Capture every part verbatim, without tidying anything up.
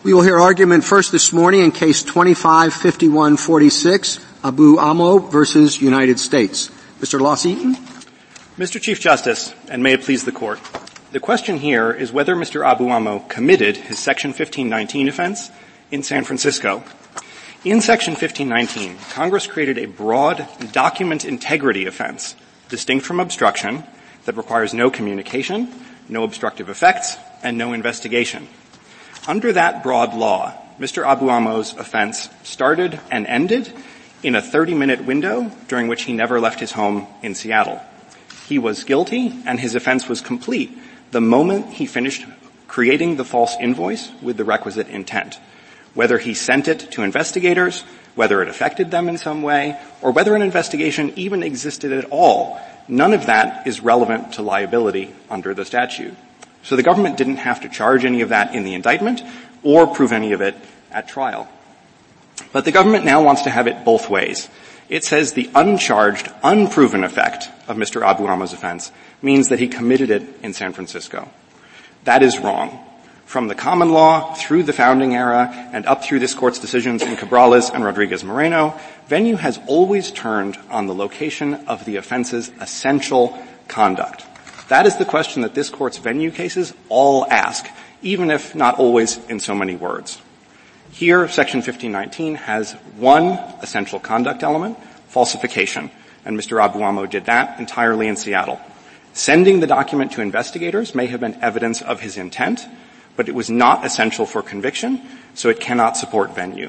We will hear argument first this morning in Case twenty-five fifty-one forty-six, Abu Amo versus United States. Mister Loss-Eaton. Mister Chief Justice, and may it please the Court, the question here is whether Mister Abu Amo committed his Section fifteen nineteen offense in San Francisco. In Section fifteen nineteen, Congress created a broad document integrity offense, distinct from obstruction, that requires no communication, no obstructive effects, and no investigation. Under that broad law, Mister Abu Amo's offense started and ended in a thirty-minute window during which he never left his home in Seattle. He was guilty, and his offense was complete the moment he finished creating the false invoice with the requisite intent. Whether he sent it to investigators, whether it affected them in some way, or whether an investigation even existed at all, none of that is relevant to liability under the statute. So the government didn't have to charge any of that in the indictment or prove any of it at trial. But the government now wants to have it both ways. It says the uncharged, unproven effect of Mister Abu Amo's offense means that he committed it in San Francisco. That is wrong. From the common law through the founding era and up through this Court's decisions in Cabrales and Rodriguez-Moreno, venue has always turned on the location of the offense's essential conduct. That is the question that this Court's venue cases all ask, even if not always in so many words. Here, Section fifteen nineteen has one essential conduct element, falsification, and Mister Abu Amo did that entirely in Seattle. Sending the document to investigators may have been evidence of his intent, but it was not essential for conviction, so it cannot support venue.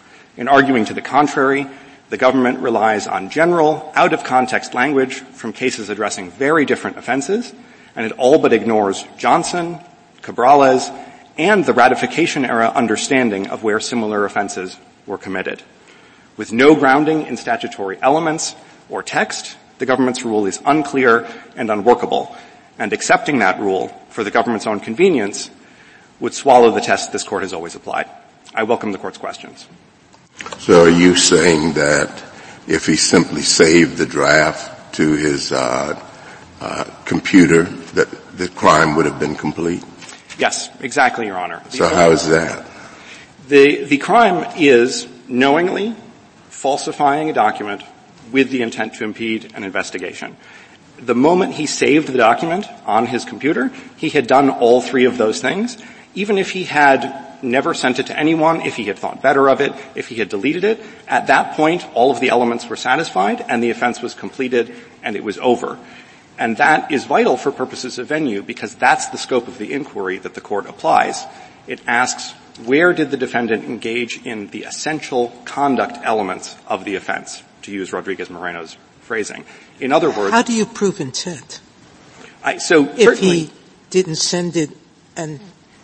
In arguing to the contrary, the government relies on general, out-of-context language from cases addressing very different offenses, and it all but ignores Johnson, Cabrales, and the ratification-era understanding of where similar offenses were committed. With no grounding in statutory elements or text, the government's rule is unclear and unworkable, and accepting that rule for the government's own convenience would swallow the test this Court has always applied. I welcome the Court's questions. So are you saying that if he simply saved the draft to his uh, uh computer, that the crime would have been complete? Yes, exactly, Your Honor. The so how is that? The, the crime is knowingly falsifying a document with the intent to impede an investigation. The moment he saved the document on his computer, he had done all three of those things. Even if he had never sent it to anyone, if he had thought better of it, if he had deleted it, at that point all of the elements were satisfied and the offense was completed and it was over. And that is vital for purposes of venue because that's the scope of the inquiry that the Court applies. It asks, where did the defendant engage in the essential conduct elements of the offense, to use Rodriguez-Moreno's phrasing. In other words, how do you prove intent? I, so if he didn't send it and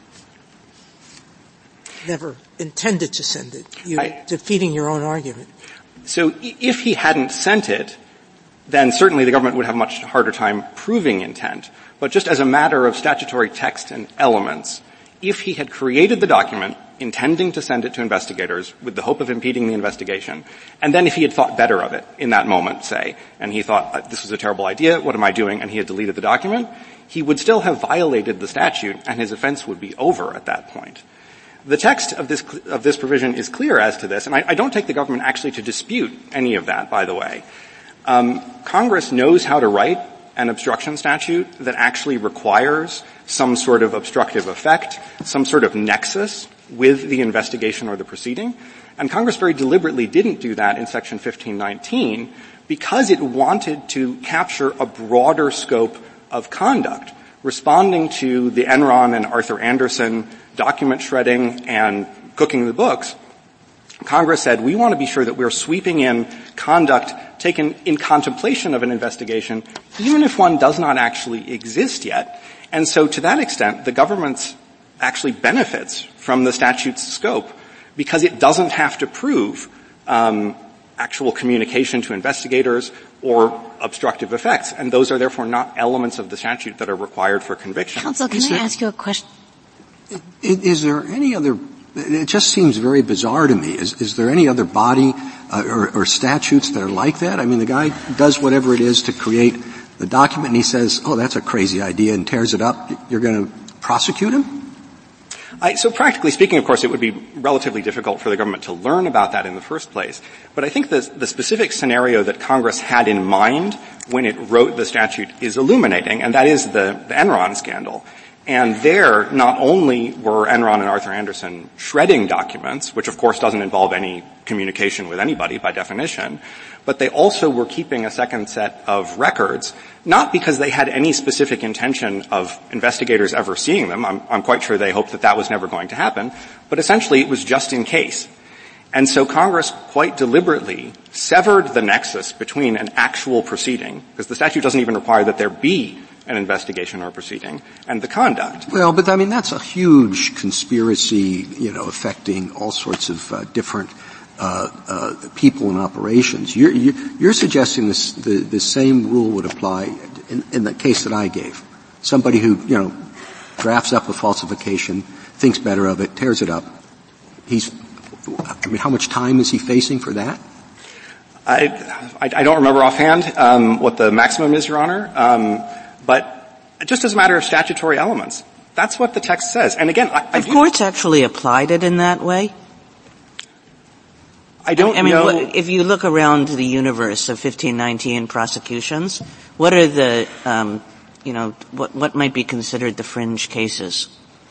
never intended to send it, you're I, defeating your own argument. So if he hadn't sent it, then certainly the government would have a much harder time proving intent. But just as a matter of statutory text and elements, if he had created the document intending to send it to investigators with the hope of impeding the investigation, and then if he had thought better of it in that moment, say, and he thought, this was a terrible idea, what am I doing, and he had deleted the document, he would still have violated the statute and his offense would be over at that point. The text of this, of this provision is clear as to this, and I, I don't take the government actually to dispute any of that, by the way. Um, Congress knows how to write an obstruction statute that actually requires some sort of obstructive effect, some sort of nexus with the investigation or the proceeding. And Congress very deliberately didn't do that in Section fifteen nineteen because it wanted to capture a broader scope of conduct, responding to the Enron and Arthur Anderson document shredding and cooking the books. Congress said, we want to be sure that we're sweeping in conduct taken in contemplation of an investigation, even if one does not actually exist yet. And so to that extent, the government actually benefits from the statute's scope because it doesn't have to prove um, actual communication to investigators or obstructive effects. And those are therefore not elements of the statute that are required for conviction. Counsel, can is I there, ask you a question? Is there any other — it just seems very bizarre to me. Is, is there any other body uh, or, or statutes that are like that? I mean, the guy does whatever it is to create the document and he says, oh, that's a crazy idea, and tears it up. You're going to prosecute him? I, so practically speaking, of course, it would be relatively difficult for the government to learn about that in the first place. But I think the, the specific scenario that Congress had in mind when it wrote the statute is illuminating, and that is the, the Enron scandal. And there, not only were Enron and Arthur Andersen shredding documents, which of course doesn't involve any communication with anybody by definition, but they also were keeping a second set of records, not because they had any specific intention of investigators ever seeing them. I'm, I'm quite sure they hoped that that was never going to happen, but essentially it was just in case. And so Congress quite deliberately severed the nexus between an actual proceeding, because the statute doesn't even require that there be an investigation or proceeding, and the conduct. Well, but I mean, that's a huge conspiracy, you know, affecting all sorts of uh, different uh, uh, people and operations. You're, you're suggesting this, the, the same rule would apply in, in the case that I gave. Somebody who, you know, drafts up a falsification, thinks better of it, tears it up. He's, I mean, how much time is he facing for that? I, I, I don't remember offhand um, what the maximum is, Your Honor. Um, But just as a matter of statutory elements, that's what the text says. And again, I, I Have courts actually applied it in that way? I don't I mean, know. What, if you look around the universe of fifteen nineteen prosecutions, what are the, um, you know, what, what might be considered the fringe cases?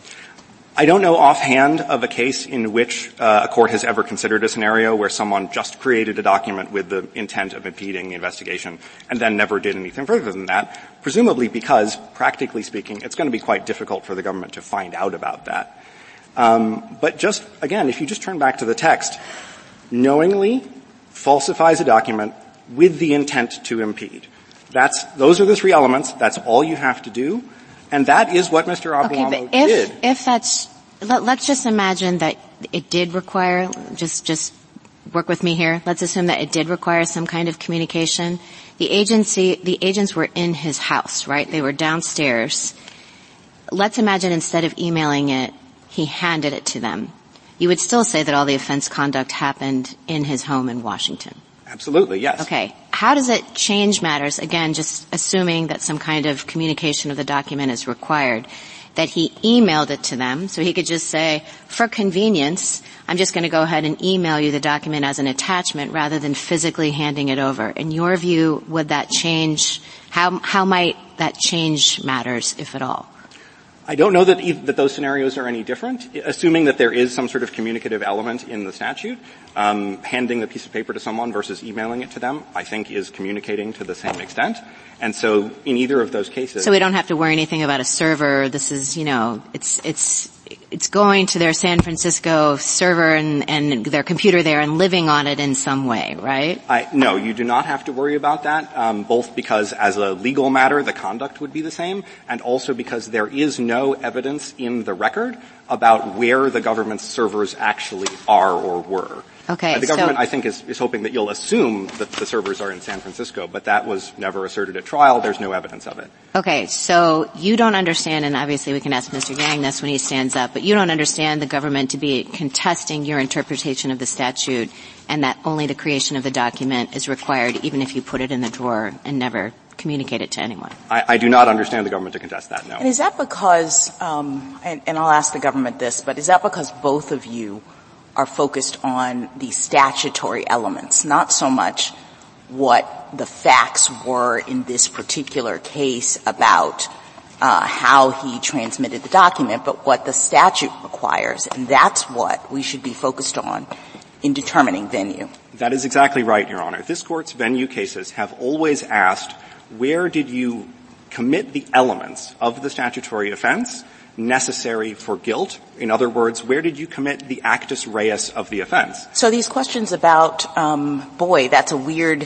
I don't know offhand of a case in which uh, a court has ever considered a scenario where someone just created a document with the intent of impeding the investigation and then never did anything further than that, presumably because, practically speaking, it's going to be quite difficult for the government to find out about that. Um, but just, again, if you just turn back to the text, knowingly falsifies a document with the intent to impede. That's, those are the three elements. That's all you have to do. And that is what Mister Abuamo okay, if, did. If that's, let, let's just imagine that it did require, just, just work with me here. Let's assume that it did require some kind of communication. The agency, the agents were in his house, right? They were downstairs. Let's imagine instead of emailing it, he handed it to them. You would still say that all the offense conduct happened in his home in Washington. Absolutely, yes. Okay. How does it change matters? Again, just assuming that some kind of communication of the document is required, that he emailed it to them, so he could just say, for convenience, I'm just going to go ahead and email you the document as an attachment rather than physically handing it over. In your view, would that change, how, how might that change matters, if at all? I don't know that, either, that those scenarios are any different, assuming that there is some sort of communicative element in the statute. Um, handing the piece of paper to someone versus emailing it to them, I think, is communicating to the same extent. And so in either of those cases. So we don't have to worry anything about a server. This is, you know, it's, it's, it's going to their San Francisco server and, and their computer there and living on it in some way, right? I, no, you do not have to worry about that, um, both because as a legal matter, the conduct would be the same, and also because there is no evidence in the record about where the government's servers actually are or were. Okay. Uh, the government, so, I think, is, is hoping that you'll assume that the servers are in San Francisco, but that was never asserted at trial. There's no evidence of it. Okay, so you don't understand, and obviously we can ask Mister Yang this when he stands up, but you don't understand the government to be contesting your interpretation of the statute and that only the creation of the document is required even if you put it in the drawer and never communicate it to anyone. I, I do not understand the government to contest that, no. And is that because, um, and, and I'll ask the government this, but is that because both of you are focused on the statutory elements, not so much what the facts were in this particular case about uh, how he transmitted the document, but what the statute requires, and that's what we should be focused on in determining venue? That is exactly right, Your Honor. This Court's venue cases have always asked, where did you commit the elements of the statutory offense necessary for guilt? In other words, where did you commit the actus reus of the offense? So these questions about, um, boy, that's a weird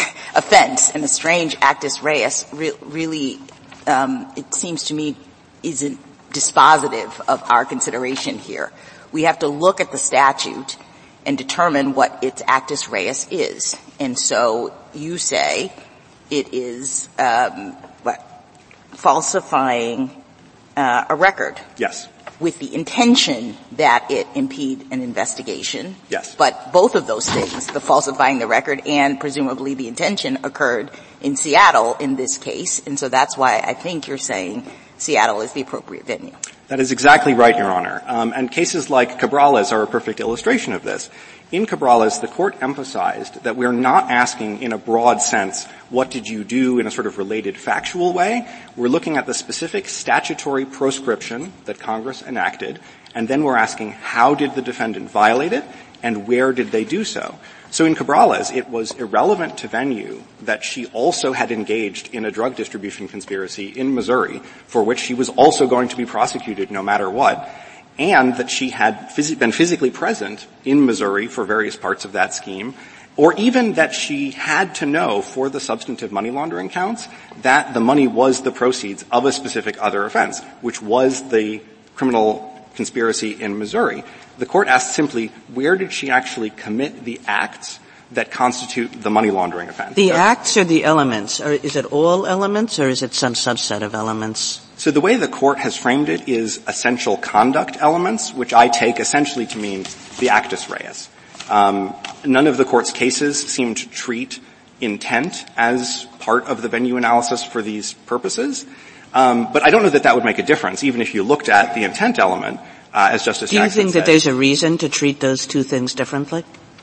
offense and a strange actus reus re- really, um, it seems to me, isn't dispositive of our consideration here. We have to look at the statute and determine what its actus reus is. And so you say it is um, what, falsifying Uh, a record. Yes. With the intention that it impede an investigation. Yes. But both of those things, the falsifying the record and presumably the intention, occurred in Seattle in this case, and so that's why I think you're saying Seattle is the appropriate venue. That is exactly right, Your Honor. Um, and cases like Cabrales are a perfect illustration of this. In Cabrales, the court emphasized that we're not asking in a broad sense, what did you do in a sort of related factual way? We're looking at the specific statutory proscription that Congress enacted, and then we're asking how did the defendant violate it, and where did they do so? So in Cabrales, it was irrelevant to venue that she also had engaged in a drug distribution conspiracy in Missouri for which she was also going to be prosecuted no matter what, and that she had phys- been physically present in Missouri for various parts of that scheme, or even that she had to know for the substantive money laundering counts that the money was the proceeds of a specific other offense, which was the criminal conspiracy in Missouri. The court asked simply, where did she actually commit the acts that constitute the money laundering offense? The acts or the elements? Or is it all elements or is it some subset of elements? So the way the court has framed it is essential conduct elements, which I take essentially to mean the actus reus. Um, none of the court's cases seem to treat intent as part of the venue analysis for these purposes. Um, but I don't know that that would make a difference, even if you looked at the intent element, uh, as Justice Jackson said. Do you think that there's a reason to treat those two things differently?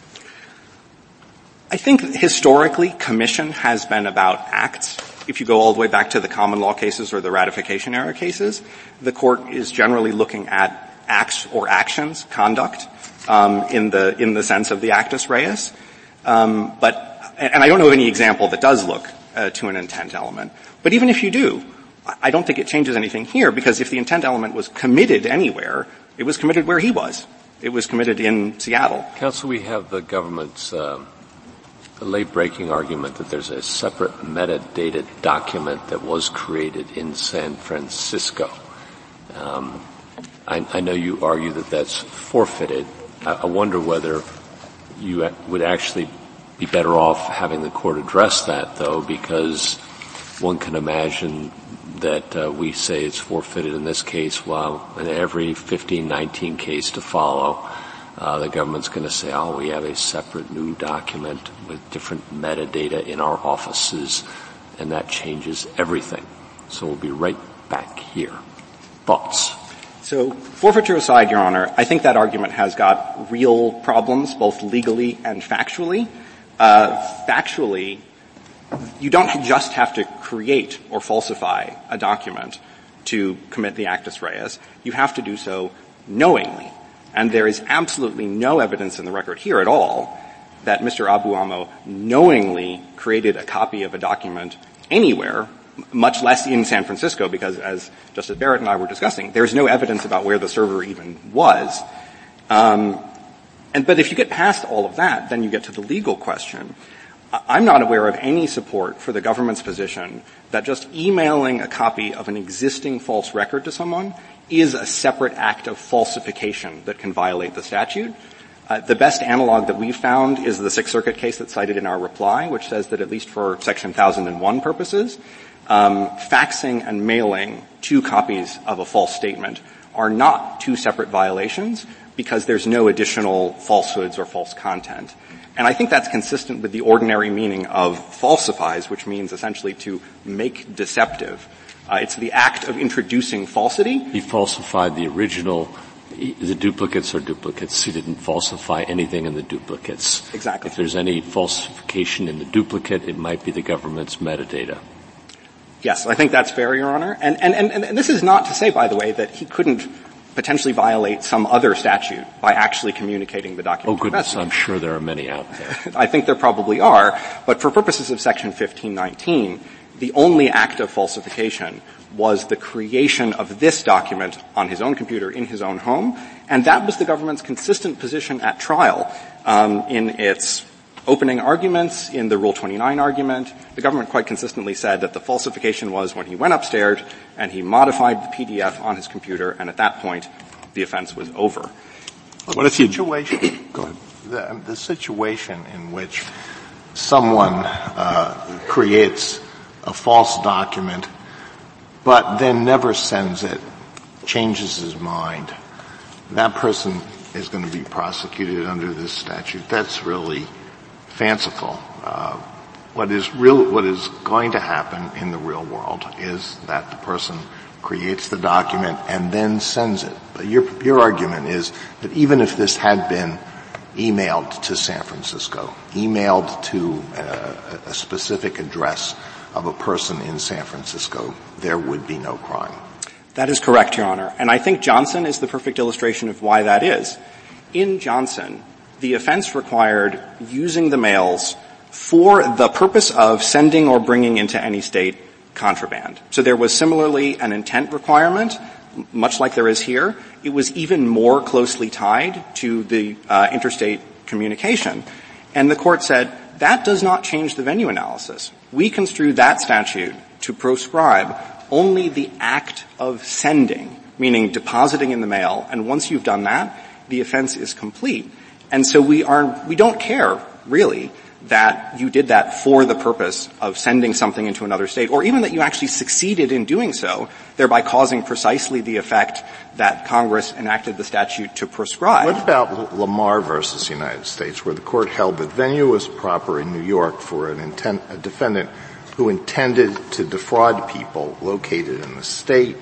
I think historically commission has been about acts. If you go all the way back to the common law cases or the ratification era cases, the court is generally looking at acts or actions, conduct, um, in the in the sense of the actus reus. Um, but and I don't know of any example that does look uh, to an intent element. But even if you do, I don't think it changes anything here, because if the intent element was committed anywhere, it was committed where he was. It was committed in Seattle. Counsel, we have the government's um, late-breaking argument that there's a separate metadata document that was created in San Francisco. Um, I, I know you argue that that's forfeited. I, I wonder whether you would actually be better off having the court address that, though, because one can imagine that uh, we say it's forfeited in this case, while in every fifteen nineteen case to follow, uh, the government's going to say, oh, we have a separate new document with different metadata in our offices, and that changes everything. So we'll be right back here. Thoughts? So, forfeiture aside, Your Honor, I think that argument has got real problems, both legally and factually. Uh, factually, you don't just have to create or falsify a document to commit the actus reus. You have to do so knowingly. And there is absolutely no evidence in the record here at all that Mister Abu-Amo knowingly created a copy of a document anywhere, much less in San Francisco, because as Justice Barrett and I were discussing, there's no evidence about where the server even was. Um, and but if you get past all of that, then you get to the legal question. I'm not aware of any support for the government's position that just emailing a copy of an existing false record to someone is a separate act of falsification that can violate the statute. Uh, the best analog that we've found is the Sixth Circuit case that's cited in our reply, which says that at least for Section one thousand one purposes, um, faxing and mailing two copies of a false statement are not two separate violations because there's no additional falsehoods or false content. And I think that's consistent with the ordinary meaning of falsifies, which means essentially to make deceptive. Uh, it's the act of introducing falsity. He falsified the original, the duplicates are duplicates. He didn't falsify anything in the duplicates. Exactly. If there's any falsification in the duplicate, it might be the government's metadata. Yes, I think that's fair, Your Honor. And, and, and, and this is not to say, by the way, that he couldn't potentially violate some other statute by actually communicating the document. Oh, goodness, I'm sure there are many out there. I think there probably are, but for purposes of Section fifteen nineteen, the only act of falsification was the creation of this document on his own computer in his own home, and that was the government's consistent position at trial um, in its opening arguments, in the Rule twenty-nine argument. The government quite consistently said that the falsification was when he went upstairs and he modified the P D F on his computer, and at that point, the offense was over. What if you situation? Go ahead. The, the situation in which someone uh, creates a false document, but then never sends it, changes his mind, that person is going to be prosecuted under this statute. That's really fanciful. Uh, what is real, what is going to happen in the real world is that the person creates the document, and then sends it. But your, your argument is that even if this had been emailed to San Francisco, emailed to uh, a specific address of a person in San Francisco, there would be no crime. That is correct, Your Honor. And I think Johnson is the perfect illustration of why that is. In Johnson, the offense required using the mails for the purpose of sending or bringing into any state contraband. So there was similarly an intent requirement, much like there is here. It was even more closely tied to the uh, interstate communication. And the court said, that does not change the venue analysis. We construe that statute to proscribe only the act of sending, meaning depositing in the mail, and once you've done that, the offense is complete. And so we are, we don't care, really, that you did that for the purpose of sending something into another state, or even that you actually succeeded in doing so, thereby causing precisely the effect that Congress enacted the statute to prescribe. What about Lamar versus United States, where the court held that venue was proper in New York for an intent, a defendant who intended to defraud people located in the state,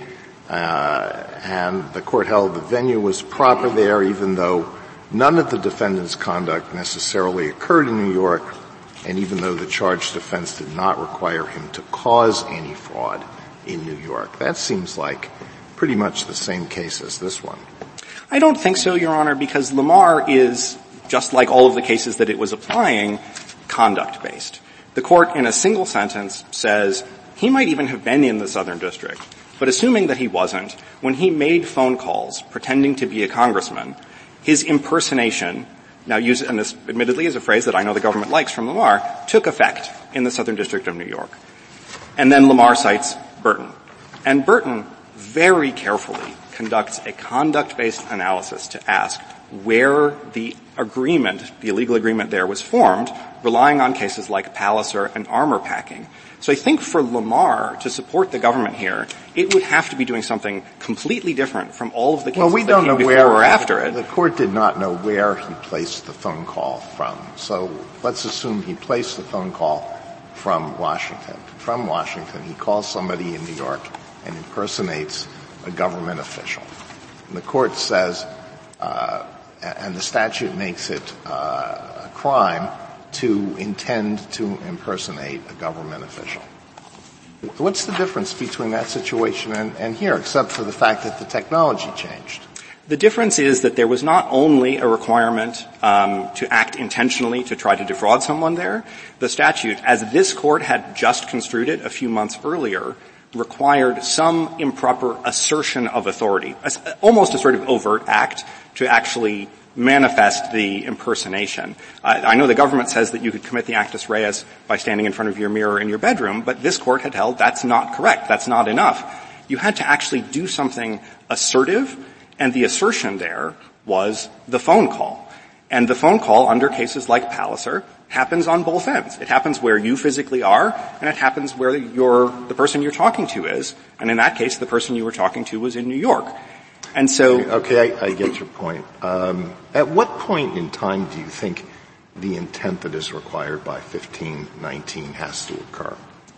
uh, and the court held the venue was proper there even though none of the defendant's conduct necessarily occurred in New York, and even though the charged offense did not require him to cause any fraud in New York. That seems like pretty much the same case as this one. I don't think so, Your Honor, because Lamar is, just like all of the cases that it was applying, conduct-based. The court, in a single sentence, says he might even have been in the Southern District, but assuming that he wasn't, when he made phone calls pretending to be a congressman, his impersonation, now used, and this admittedly is a phrase that I know the government likes from Lamar, took effect in the Southern District of New York. And then Lamar cites Burton. And Burton very carefully conducts a conduct-based analysis to ask where the agreement, the illegal agreement there, was formed, relying on cases like Palliser and armor packing. So I think for Lamar to support the government here, it would have to be doing something completely different from all of the cases well, we that don't came know before where, or after it. The court did not know where he placed the phone call from. So let's assume he placed the phone call from Washington. From Washington, he calls somebody in New York and impersonates a government official. And the court says, uh, and the statute makes it uh, a crime to intend to impersonate a government official. What's the difference between that situation and, and here, except for the fact that the technology changed? The difference is that there was not only a requirement um, to act intentionally to try to defraud someone there. The statute, as this court had just construed it a few months earlier, required some improper assertion of authority, almost a sort of overt act to actually manifest the impersonation. I, I know the government says that you could commit the actus reus by standing in front of your mirror in your bedroom, but this court had held that's not correct. That's not enough. You had to actually do something assertive, and the assertion there was the phone call. And the phone call, under cases like Palliser, happens on both ends. It happens where you physically are, and it happens where you're, the person you're talking to is. And in that case, the person you were talking to was in New York. And so, okay, I, I get your point. Um, at what point in time do you think the intent that is required by fifteen nineteen has to occur?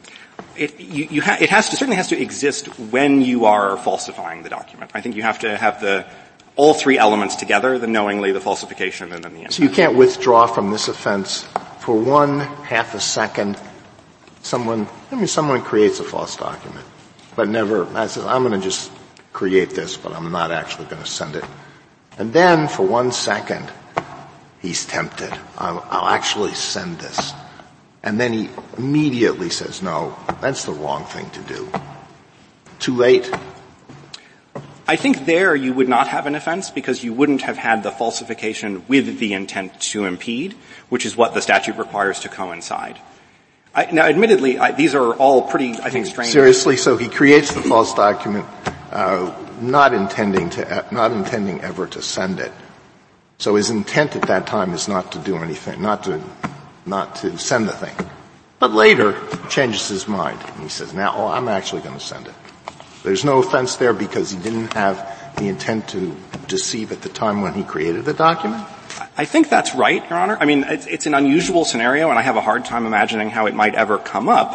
It, you, you ha- it has to certainly has to exist when you are falsifying the document. I think you have to have the all three elements together: the knowingly, the falsification, and then the intent. So you can't withdraw from this offense for one half a second. Someone, I mean, someone creates a false document, but never says, "I'm going to just create this, but I'm not actually going to send it." And then for one second, he's tempted. I'll, I'll actually send this. And then he immediately says, no, that's the wrong thing to do. Too late. I think there you would not have an offense because you wouldn't have had the falsification with the intent to impede, which is what the statute requires to coincide. I, now, admittedly, I, these are all pretty, I think, strange. Seriously, so he creates the false document, uh, not intending to, not intending ever to send it. So his intent at that time is not to do anything, not to, not to send the thing. But later, he changes his mind and he says, "Now, oh, I'm actually going to send it." There's no offense there because he didn't have the intent to deceive at the time when he created the document? I think that's right, Your Honor. I mean, it's, it's an unusual scenario, and I have a hard time imagining how it might ever come up.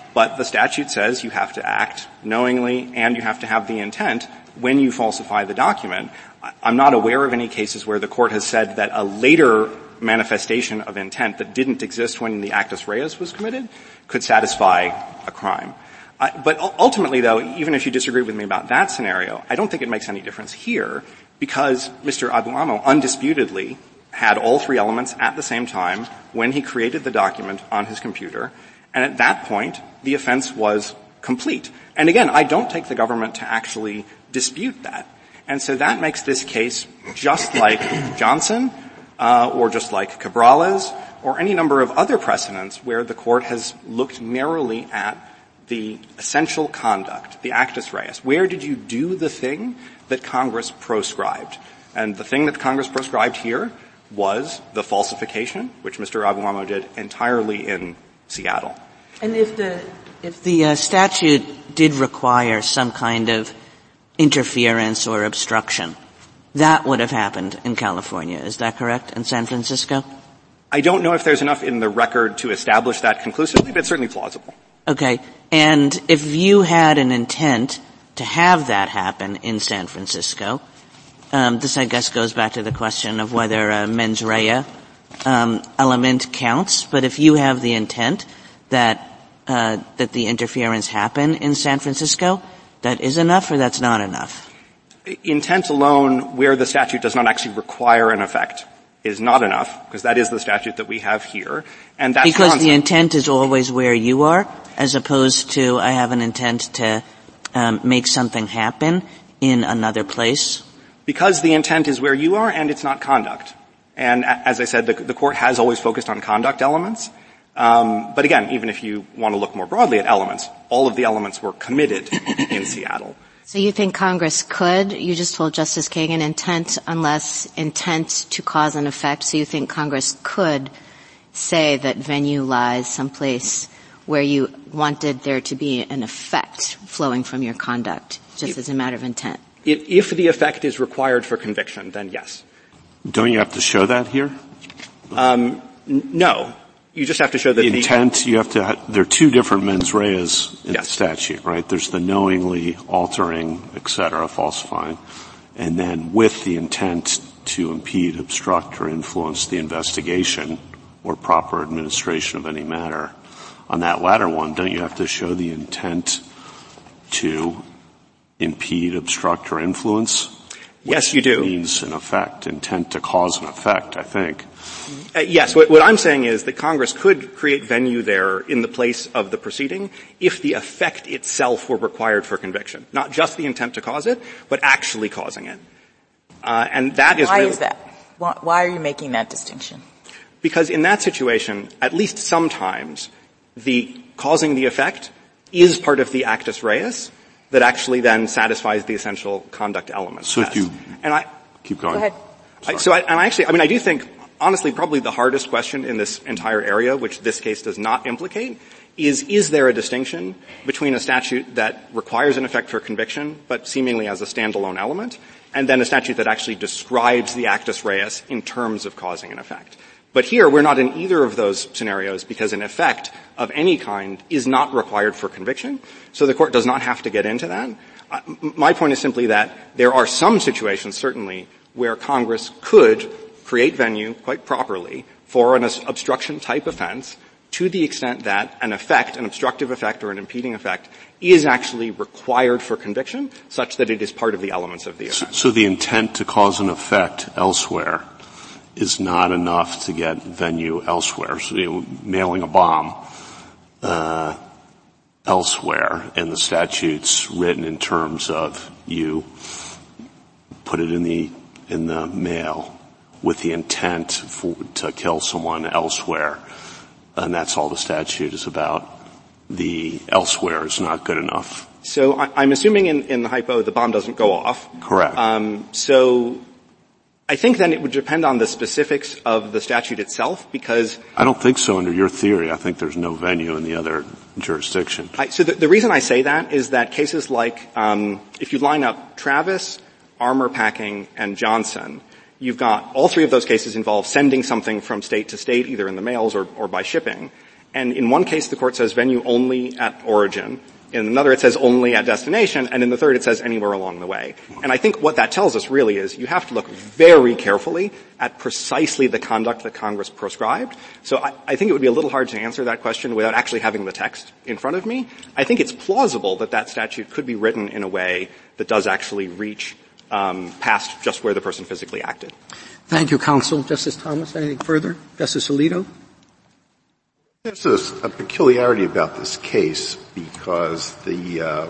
but the statute says you have to act knowingly and you have to have the intent when you falsify the document. I'm not aware of any cases where the court has said that a later manifestation of intent that didn't exist when the actus reus was committed could satisfy a crime. Uh, but ultimately, though, even if you disagree with me about that scenario, I don't think it makes any difference here because Mister Abu-Amo undisputedly had all three elements at the same time when he created the document on his computer, and at that point, the offense was complete. And again, I don't take the government to actually dispute that. And so that makes this case just like Johnson, uh, or just like Cabrales, or any number of other precedents where the court has looked narrowly at the essential conduct, the actus reus. Where did you do the thing that Congress proscribed? And the thing that Congress proscribed here was the falsification, which Mister Abu-Amo did entirely in Seattle. And if the if the uh, statute did require some kind of interference or obstruction, that would have happened in California. Is that correct? In San Francisco? I don't know if there's enough in the record to establish that conclusively, but it's certainly plausible. Okay. And if you had an intent to have that happen in San Francisco, um, this I guess goes back to the question of whether a mens rea um, element counts. But if you have the intent that uh, that the interference happen in San Francisco, that is enough or that's not enough? Intent alone, where the statute does not actually require an effect, is not enough, because that is the statute that we have here. And that's because nonsense. The intent is always where you are, as opposed to I have an intent to um, make something happen in another place? Because the intent is where you are, and it's not conduct. And as I said, the, the court has always focused on conduct elements. Um, but again, even if you want to look more broadly at elements, all of the elements were committed in Seattle. So you think Congress could, you just told Justice Kagan, intent unless intent to cause an effect, so you think Congress could say that venue lies someplace where you wanted there to be an effect flowing from your conduct, just if, as a matter of intent? If, if the effect is required for conviction, then yes. Don't you have to show that here? Um, n- no. You just have to show that the the intent, you have to, ha- there are two different mens reas in yes. the statute, right? There's the knowingly altering, et cetera, falsifying, and then with the intent to impede, obstruct, or influence the investigation or proper administration of any matter. On that latter one, don't you have to show the intent to impede, obstruct, or influence? Yes, you do. Which means an effect, intent to cause an effect, I think. Uh, yes, what, what I'm saying is that Congress could create venue there in the place of the proceeding if the effect itself were required for conviction. Not just the intent to cause it, but actually causing it. Uh, and that is Why really, is that? Why, why are you making that distinction? Because in that situation, at least sometimes, the causing the effect is part of the actus reus that actually then satisfies the essential conduct elements. So if you and I keep going. Go ahead. I, so I, and I actually, I mean, I do think, honestly, probably the hardest question in this entire area, which this case does not implicate, is, is there a distinction between a statute that requires an effect for conviction, but seemingly as a standalone element, and then a statute that actually describes the actus reus in terms of causing an effect? But here, we're not in either of those scenarios because an effect of any kind is not required for conviction, so the court does not have to get into that. Uh, my point is simply that there are some situations, certainly, where Congress could create venue quite properly for an obstruction-type offense to the extent that an effect, an obstructive effect or an impeding effect, is actually required for conviction, such that it is part of the elements of the offense. So, so the intent to cause an effect elsewhere is not enough to get venue elsewhere. So, you know, mailing a bomb uh, elsewhere, and the statute's written in terms of you put it in the in the mail with the intent for, to kill someone elsewhere, and that's all the statute is about. The elsewhere is not good enough. So I, I'm assuming in, in the hypo the bomb doesn't go off. Correct. Um, so I think then it would depend on the specifics of the statute itself, because I don't think so under your theory. I think there's no venue in the other jurisdiction. I, so the, the reason I say that is that cases like um, if you line up Travis, Armor Packing, and Johnson, you've got all three of those cases involve sending something from state to state, either in the mails or, or by shipping. And in one case, the court says venue only at origin. In another, it says only at destination, and in the third, it says anywhere along the way. And I think what that tells us really is you have to look very carefully at precisely the conduct that Congress prescribed. So I, I think it would be a little hard to answer that question without actually having the text in front of me. I think it's plausible that that statute could be written in a way that does actually reach um, past just where the person physically acted. Thank you, counsel. Justice Thomas, anything further? Justice Alito? There's a, a peculiarity about this case because the uh,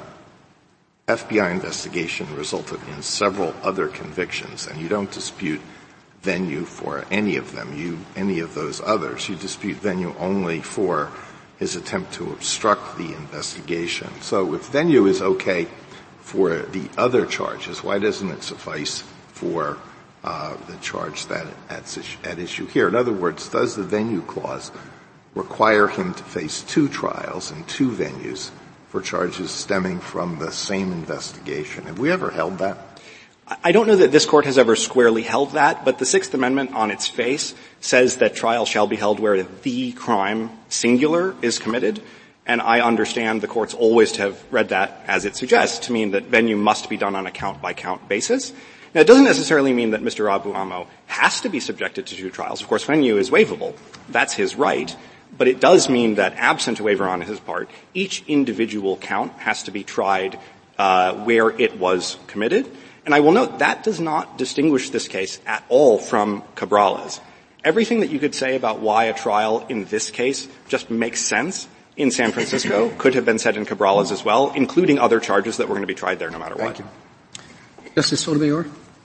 F B I investigation resulted in several other convictions, and you don't dispute venue for any of them, you any of those others. You dispute venue only for his attempt to obstruct the investigation. So if venue is okay for the other charges, why doesn't it suffice for uh, the charge that at, at issue here? In other words, does the venue clause require him to face two trials and two venues for charges stemming from the same investigation? Have we ever held that? I don't know that this court has ever squarely held that, but the Sixth Amendment on its face says that trial shall be held where the crime singular is committed, and I understand the courts always to have read that as it suggests to mean that venue must be done on a count-by-count basis. Now, it doesn't necessarily mean that Mister Abu Amo has to be subjected to two trials. Of course, venue is waivable. That's his right. But it does mean that absent a waiver on his part, each individual count has to be tried uh, where it was committed. And I will note that does not distinguish this case at all from Cabrales. Everything that you could say about why a trial in this case just makes sense in San Francisco could have been said in Cabrales as well, including other charges that were going to be tried there no matter what. Thank you. Justice Sotomayor?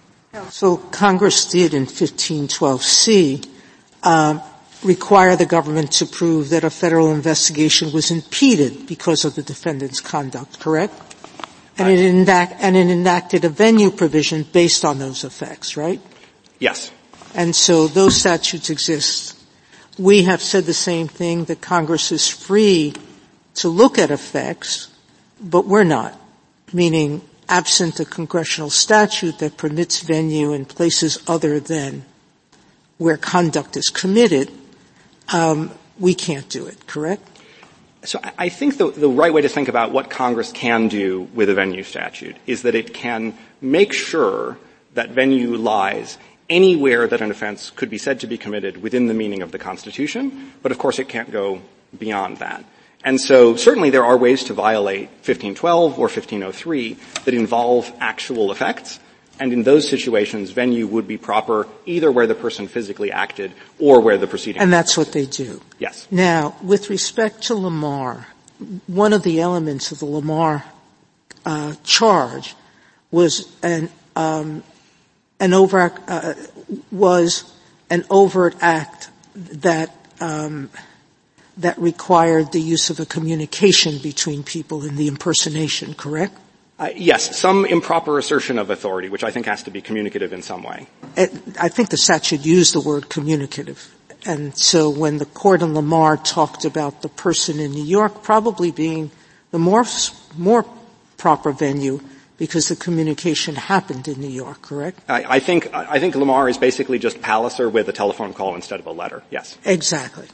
So Congress did in fifteen twelve C um, require the government to prove that a federal investigation was impeded because of the defendant's conduct, correct? And it, enact, and it enacted a venue provision based on those effects, right? Yes. And so those statutes exist. We have said the same thing, that Congress is free to look at effects, but we're not, meaning absent a congressional statute that permits venue in places other than where conduct is committed, um, we can't do it, correct? So I think the, the right way to think about what Congress can do with a venue statute is that it can make sure that venue lies anywhere that an offense could be said to be committed within the meaning of the Constitution, but of course it can't go beyond that. And so certainly there are ways to violate fifteen twelve or fifteen oh three that involve actual effects, and in those situations venue would be proper either where the person physically acted or where the proceeding. And that's what they do. Yes. Now, with respect to Lamar, one of the elements of the Lamar uh, charge was an um, an overt uh, was an overt act that um, that required the use of a communication between people in the impersonation, correct? Uh, yes, some improper assertion of authority, which I think has to be communicative in some way. It, I think the statute used the word communicative. And so when the court in Lamar talked about the person in New York probably being the more, more proper venue because the communication happened in New York, correct? I, I think, I think Lamar is basically just Palliser with a telephone call instead of a letter. Yes. Exactly.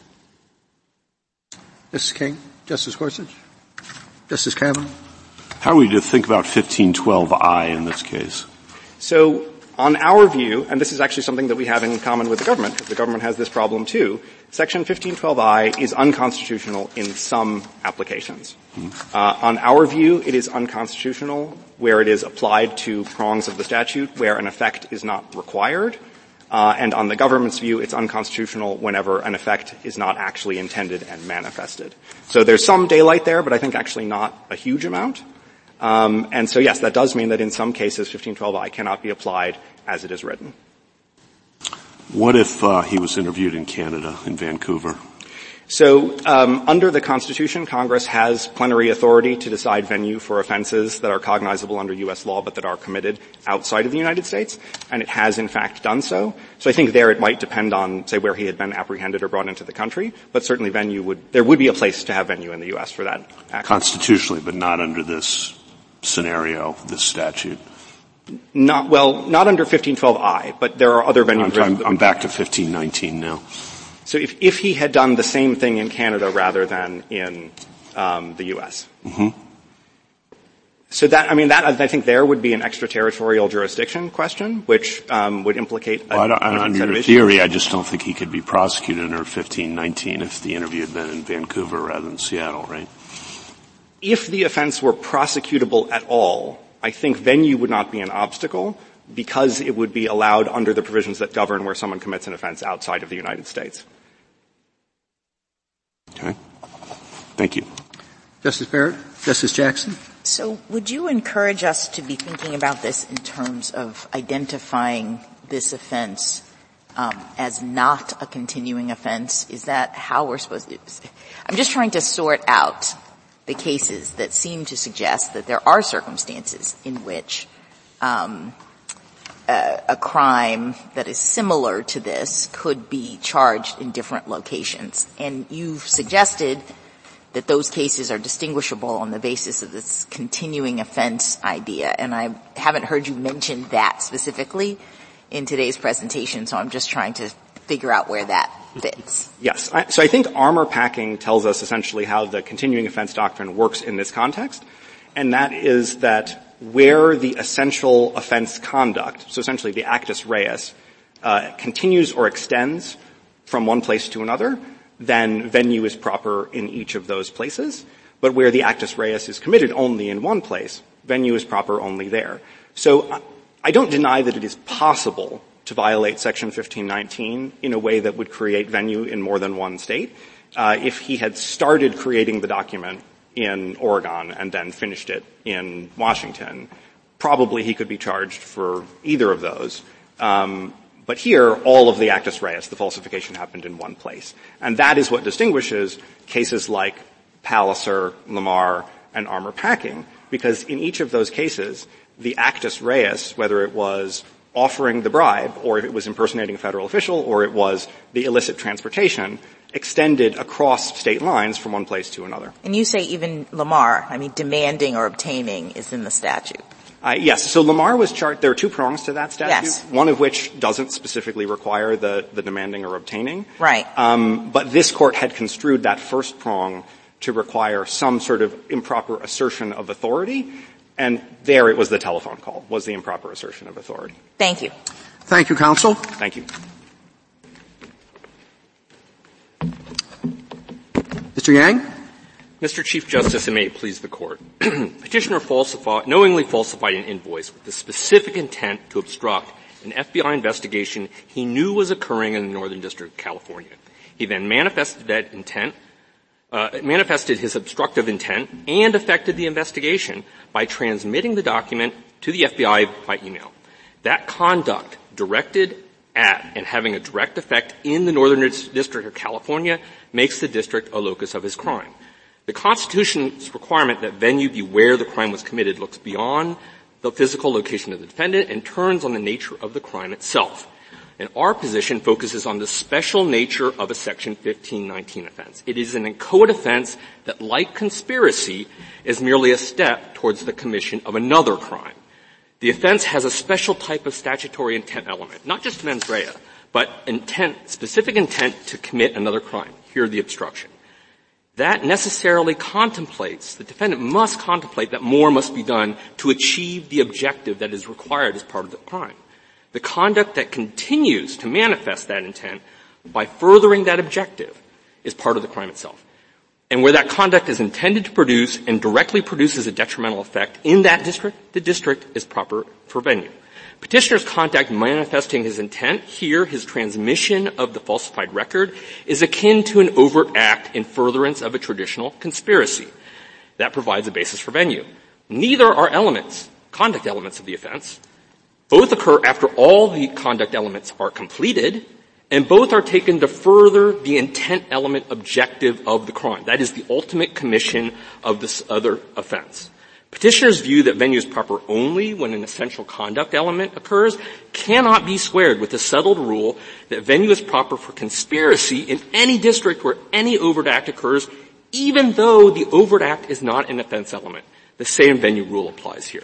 Justice King? Justice Gorsuch? Justice Kavanaugh? How are we to think about fifteen twelve I in this case? So, on our view, and this is actually something that we have in common with the government, because the government has this problem too, Section fifteen twelve I is unconstitutional in some applications. Mm-hmm. Uh, on our view, it is unconstitutional where it is applied to prongs of the statute where an effect is not required. Uh, and on the government's view, it's unconstitutional whenever an effect is not actually intended and manifested. So there's some daylight there, but I think actually not a huge amount. Um, and so, yes, that does mean that in some cases fifteen twelve I cannot be applied as it is written. What if uh, he was interviewed in Canada, in Vancouver? So, um, under the Constitution, Congress has plenary authority to decide venue for offenses that are cognizable under U S law but that are committed outside of the United States, and it has in fact done so. So I think there it might depend on, say, where he had been apprehended or brought into the country, but certainly venue would, there would be a place to have venue in the U S for that act. Constitutionally, but not under this scenario, this statute? Not, well, not under fifteen twelve I, but there are other venue I'm, provisions. I'm, I'm back to fifteen nineteen now. So if, if he had done the same thing in Canada rather than in um, the U S Mm-hmm. So that, I mean, that, I think there would be an extraterritorial jurisdiction question, which um, would implicate a well, I don't, I don't, different set under of your issues. theory, I just don't think he could be prosecuted under fifteen nineteen if the interview had been in Vancouver rather than Seattle, right? If the offense were prosecutable at all, I think venue would not be an obstacle because it would be allowed under the provisions that govern where someone commits an offense outside of the United States. Okay. Thank you. Justice Barrett? Justice Jackson? So would you encourage us to be thinking about this in terms of identifying this offense um, as not a continuing offense? Is that how we're supposed to do this? I'm just trying to sort out the cases that seem to suggest that there are circumstances in which um, a, a crime that is similar to this could be charged in different locations. And you've suggested that those cases are distinguishable on the basis of this continuing offense idea. And I haven't heard you mention that specifically in today's presentation, so I'm just trying to figure out where that fits. Yes. I, so I think armor packing tells us essentially how the continuing offense doctrine works in this context, and that is that where the essential offense conduct, so essentially the actus reus, uh, continues or extends from one place to another, then venue is proper in each of those places. But where the actus reus is committed only in one place, venue is proper only there. So I don't deny that it is possible to violate Section fifteen nineteen in a way that would create venue in more than one state. Uh, if he had started creating the document in Oregon and then finished it in Washington, probably he could be charged for either of those. Um, But here, all of the actus reus, the falsification, happened in one place. And that is what distinguishes cases like Palliser, Lamar, and armor packing, because in each of those cases, the actus reus, whether it was offering the bribe, or if it was impersonating a federal official, or it was the illicit transportation, extended across state lines from one place to another. And you say even Lamar, I mean, demanding or obtaining is in the statute. Uh, yes. So Lamar was charged. There are two prongs to that statute. Yes. One of which doesn't specifically require the, the demanding or obtaining. Right. Um, but this court had construed that first prong to require some sort of improper assertion of authority, and there it was the telephone call, was the improper assertion of authority. Thank you. Thank you, counsel. Thank you. Mister Yang? Mister Chief Justice, and may it please the Court. Petitioner falsified, knowingly falsified an invoice with the specific intent to obstruct an F B I investigation he knew was occurring in the Northern District of California. He then manifested that intent, uh, manifested his obstructive intent and affected the investigation by transmitting the document to the F B I by email. That conduct directed at and having a direct effect in the Northern District of California makes the district a locus of his crime. The Constitution's requirement that venue be where the crime was committed looks beyond the physical location of the defendant and turns on the nature of the crime itself. And our position focuses on the special nature of a Section fifteen nineteen offense. It is an inchoate offense that, like conspiracy, is merely a step towards the commission of another crime. The offense has a special type of statutory intent element, not just mens rea, but intent, specific intent to commit another crime. Here, the obstruction. That necessarily contemplates, the defendant must contemplate that more must be done to achieve the objective that is required as part of the crime. The conduct that continues to manifest that intent by furthering that objective is part of the crime itself. And where that conduct is intended to produce and directly produces a detrimental effect in that district, the district is proper for venue. Petitioner's conduct manifesting his intent, here his transmission of the falsified record, is akin to an overt act in furtherance of a traditional conspiracy. That provides a basis for venue. Neither are elements, conduct elements of the offense. Both occur after all the conduct elements are completed, and both are taken to further the intent element objective of the crime. That is the ultimate commission of this other offense. Petitioner's view that venue is proper only when an essential conduct element occurs cannot be squared with the settled rule that venue is proper for conspiracy in any district where any overt act occurs, even though the overt act is not an offense element. The same venue rule applies here.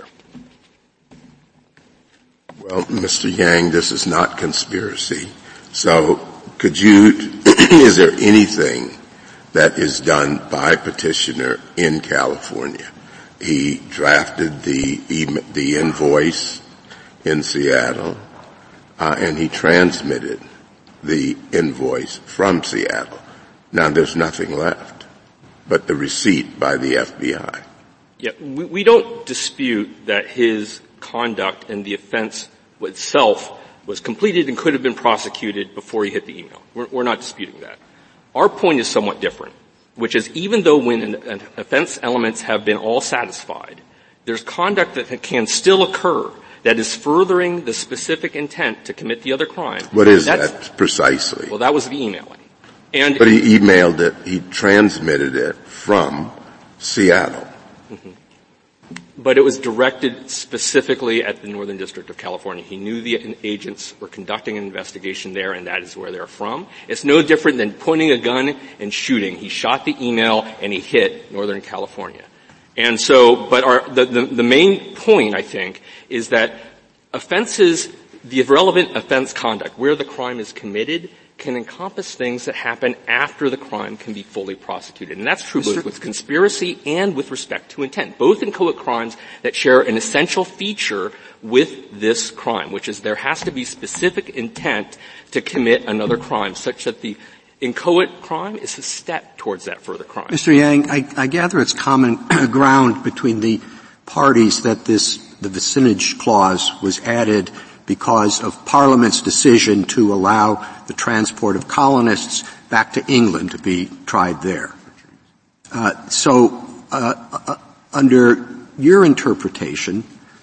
Well, Mister Yang, this is not conspiracy. So could you is there anything that is done by petitioner in California? He drafted the the invoice in Seattle, uh, and he transmitted the invoice from Seattle. Now there's nothing left but the receipt by the F B I. Yeah, we, we don't dispute that his conduct and the offense itself was completed and could have been prosecuted before he hit the email. We're, we're not disputing that. Our point is somewhat different, which is even though when an, an offense elements have been all satisfied, there's conduct that can still occur that is furthering the specific intent to commit the other crime. What is That's, that precisely? Well, that was the emailing. And but he emailed it, he transmitted it from Seattle. Mm-hmm. But it was directed specifically at the Northern District of California. He knew the agents were conducting an investigation there, and that is where they're from. It's no different than pointing a gun and shooting. He shot the email, and he hit Northern California. And so, but our, the, the, the main point, I think, is that offenses, the relevant offense conduct, where the crime is committed, can encompass things that happen after the crime can be fully prosecuted. And that's true both with conspiracy and with respect to intent, both inchoate crimes that share an essential feature with this crime, which is there has to be specific intent to commit another crime, such that the inchoate crime is a step towards that further crime. Mister Yang, I, I gather it's common ground between the parties that this, the vicinage clause was added because of Parliament's decision to allow the transport of colonists back to England to be tried there. Uh, so, uh, uh, under your interpretation,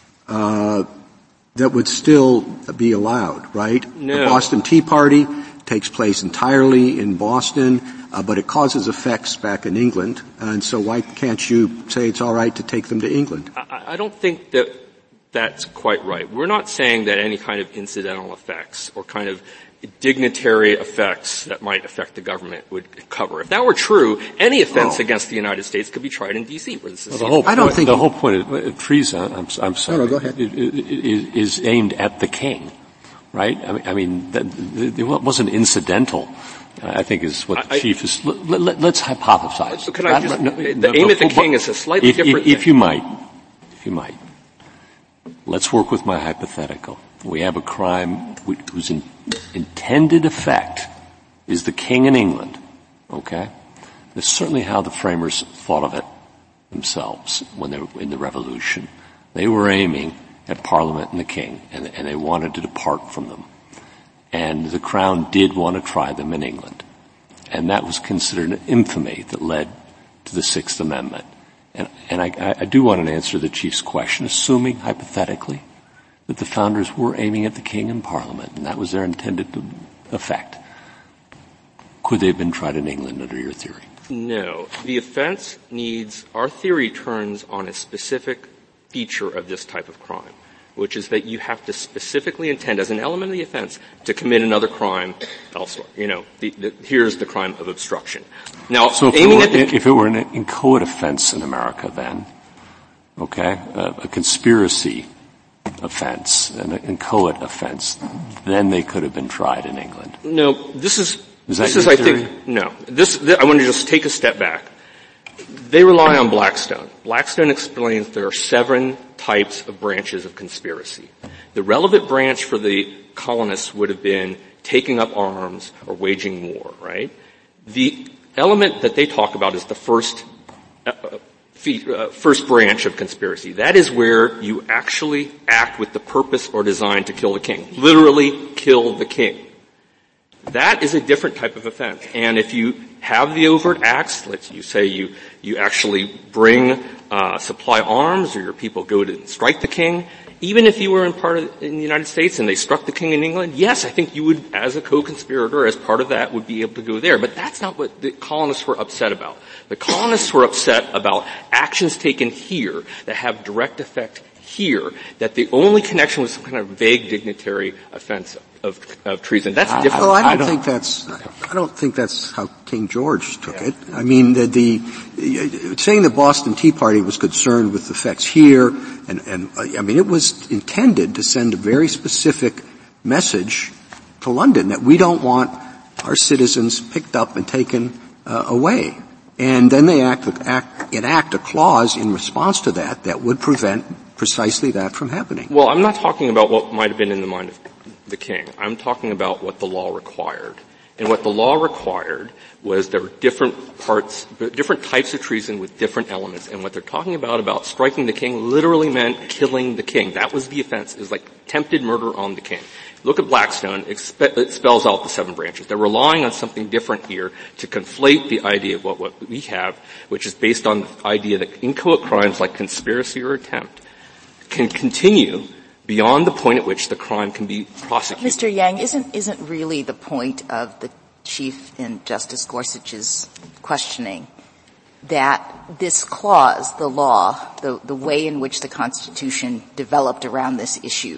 uh, that would still be allowed, right? No. The Boston Tea Party takes place entirely in Boston, uh, but it causes effects back in England, and so why can't you say it's all right to take them to England? I, I don't think that that's quite right. We're not saying that any kind of incidental effects or kind of dignitary effects that might affect the government would cover. If that were true, any offense oh. against the United States could be tried in D C Where this is well, the whole I don't point, think the whole point of treason, I'm, I'm sorry, no, no, go ahead. Is, is aimed at the king, right? I mean, I mean that, it wasn't incidental. I think is what the I, chief is. Let, let, let's hypothesize. So can I just, no, the no, aim no, at the king is a slightly if, different if, if thing. you might, if you might. Let's work with my hypothetical. We have a crime whose in, intended effect is the king in England, okay? That's certainly how the framers thought of it themselves when they were in the Revolution. They were aiming at Parliament and the king, and, and they wanted to depart from them. And the Crown did want to try them in England. And that was considered an infamy that led to the Sixth Amendment. And, and I, I do want an answer to the Chief's question, assuming, hypothetically, that the founders were aiming at the king and Parliament, and that was their intended effect. Could they have been tried in England under your theory? No. The offense needs, our theory turns on a specific feature of this type of crime, which is that you have to specifically intend, as an element of the offense, to commit another crime elsewhere. You know, the, the, here's the crime of obstruction. Now, so if aiming it, were, at the, if it were an inchoate offense in America, then, okay, uh, a conspiracy offense, an inchoate offense, then they could have been tried in England. No, this is, is that this your is, I theory? think, no. This, this, I want to just take a step back. They rely on Blackstone. Blackstone explains there are seven types of branches of conspiracy. The relevant branch for the colonists would have been taking up arms or waging war, right? The element that they talk about is the first uh, uh, first branch of conspiracy. That is where you actually act with the purpose or design to kill the king. Literally kill the king. That is a different type of offense. And if you have the overt acts, let's you say you, you actually bring, uh, supply arms or your people go to strike the king, even if you were in part of, in the United States and they struck the king in England, yes, I think you would, as a co-conspirator, as part of that, would be able to go there. But that's not what the colonists were upset about. The colonists were upset about actions taken here that have direct effect here, that the only connection was some kind of vague dignitary offense of, of treason. That's different. Well, I don't, I don't think that's, I don't think that's how King George took yeah. it. I mean, the, the, saying the Boston Tea Party was concerned with effects here, and, and, I mean, it was intended to send a very specific message to London that we don't want are citizens picked up and taken uh, away. And then they act, act, enact a clause in response to that that would prevent precisely that from happening. Well, I'm not talking about what might have been in the mind of the king. I'm talking about what the law required. And what the law required was there were different parts, different types of treason with different elements. And what they're talking about, about striking the king, literally meant killing the king. That was the offense. It was like attempted murder on the king. Look at Blackstone. It spells out the seven branches. They're relying on something different here to conflate the idea of what, what we have, which is based on the idea that inchoate crimes like conspiracy or attempt can continue beyond the point at which the crime can be prosecuted. Mister Yang, isn't, isn't really the point of the Chief and Justice Gorsuch's questioning that this clause, the law, the, the way in which the Constitution developed around this issue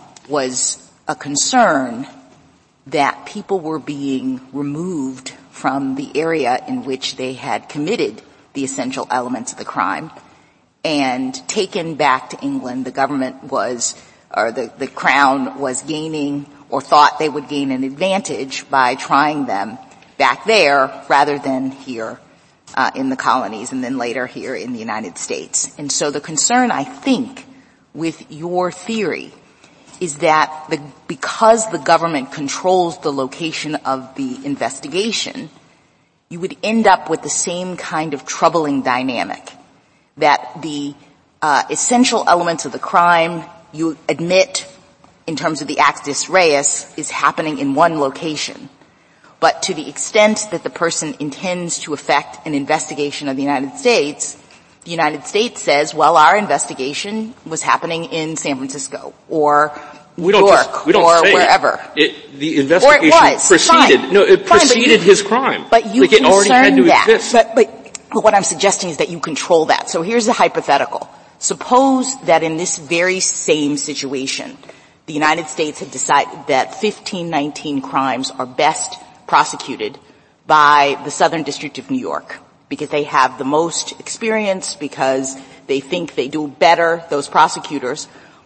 was a concern that people were being removed from the area in which they had committed the essential elements of the crime and taken back to England. The government was, or the, the Crown was gaining or thought they would gain an advantage by trying them back there rather than here uh, in the colonies and then later here in the United States. And so the concern, I think, with your theory is that the, because the government controls the location of the investigation, you would end up with the same kind of troubling dynamic, that the uh, essential elements of the crime you admit in terms of the actus reus is happening in one location. But to the extent that the person intends to affect an investigation of the United States, the United States says, well, our investigation was happening in San Francisco or New we don't York just, we don't or say wherever. It, the investigation or it was. preceded, Fine. no, it Fine, preceded you, his crime. But you like it already had to that. exist. But, but, but what I'm suggesting is that you control that. So here's a hypothetical. Suppose that in this very same situation, the United States had decided that fifteen nineteen crimes are best prosecuted by the Southern District of New York because they have the most experience, because they think they do better, those prosecutors.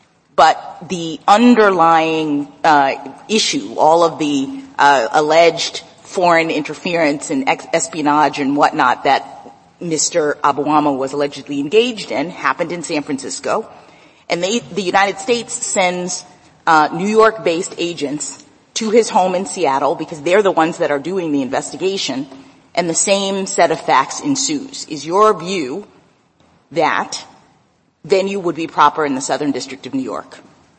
But the underlying uh issue, all of the uh alleged foreign interference and ex- espionage and whatnot that Mister Abuama was allegedly engaged in happened in San Francisco. And they, the United States sends uh New York-based agents to his home in Seattle because they're the ones that are doing the investigation, and the same set of facts ensues. Is your view that venue would be proper in the Southern District of New York?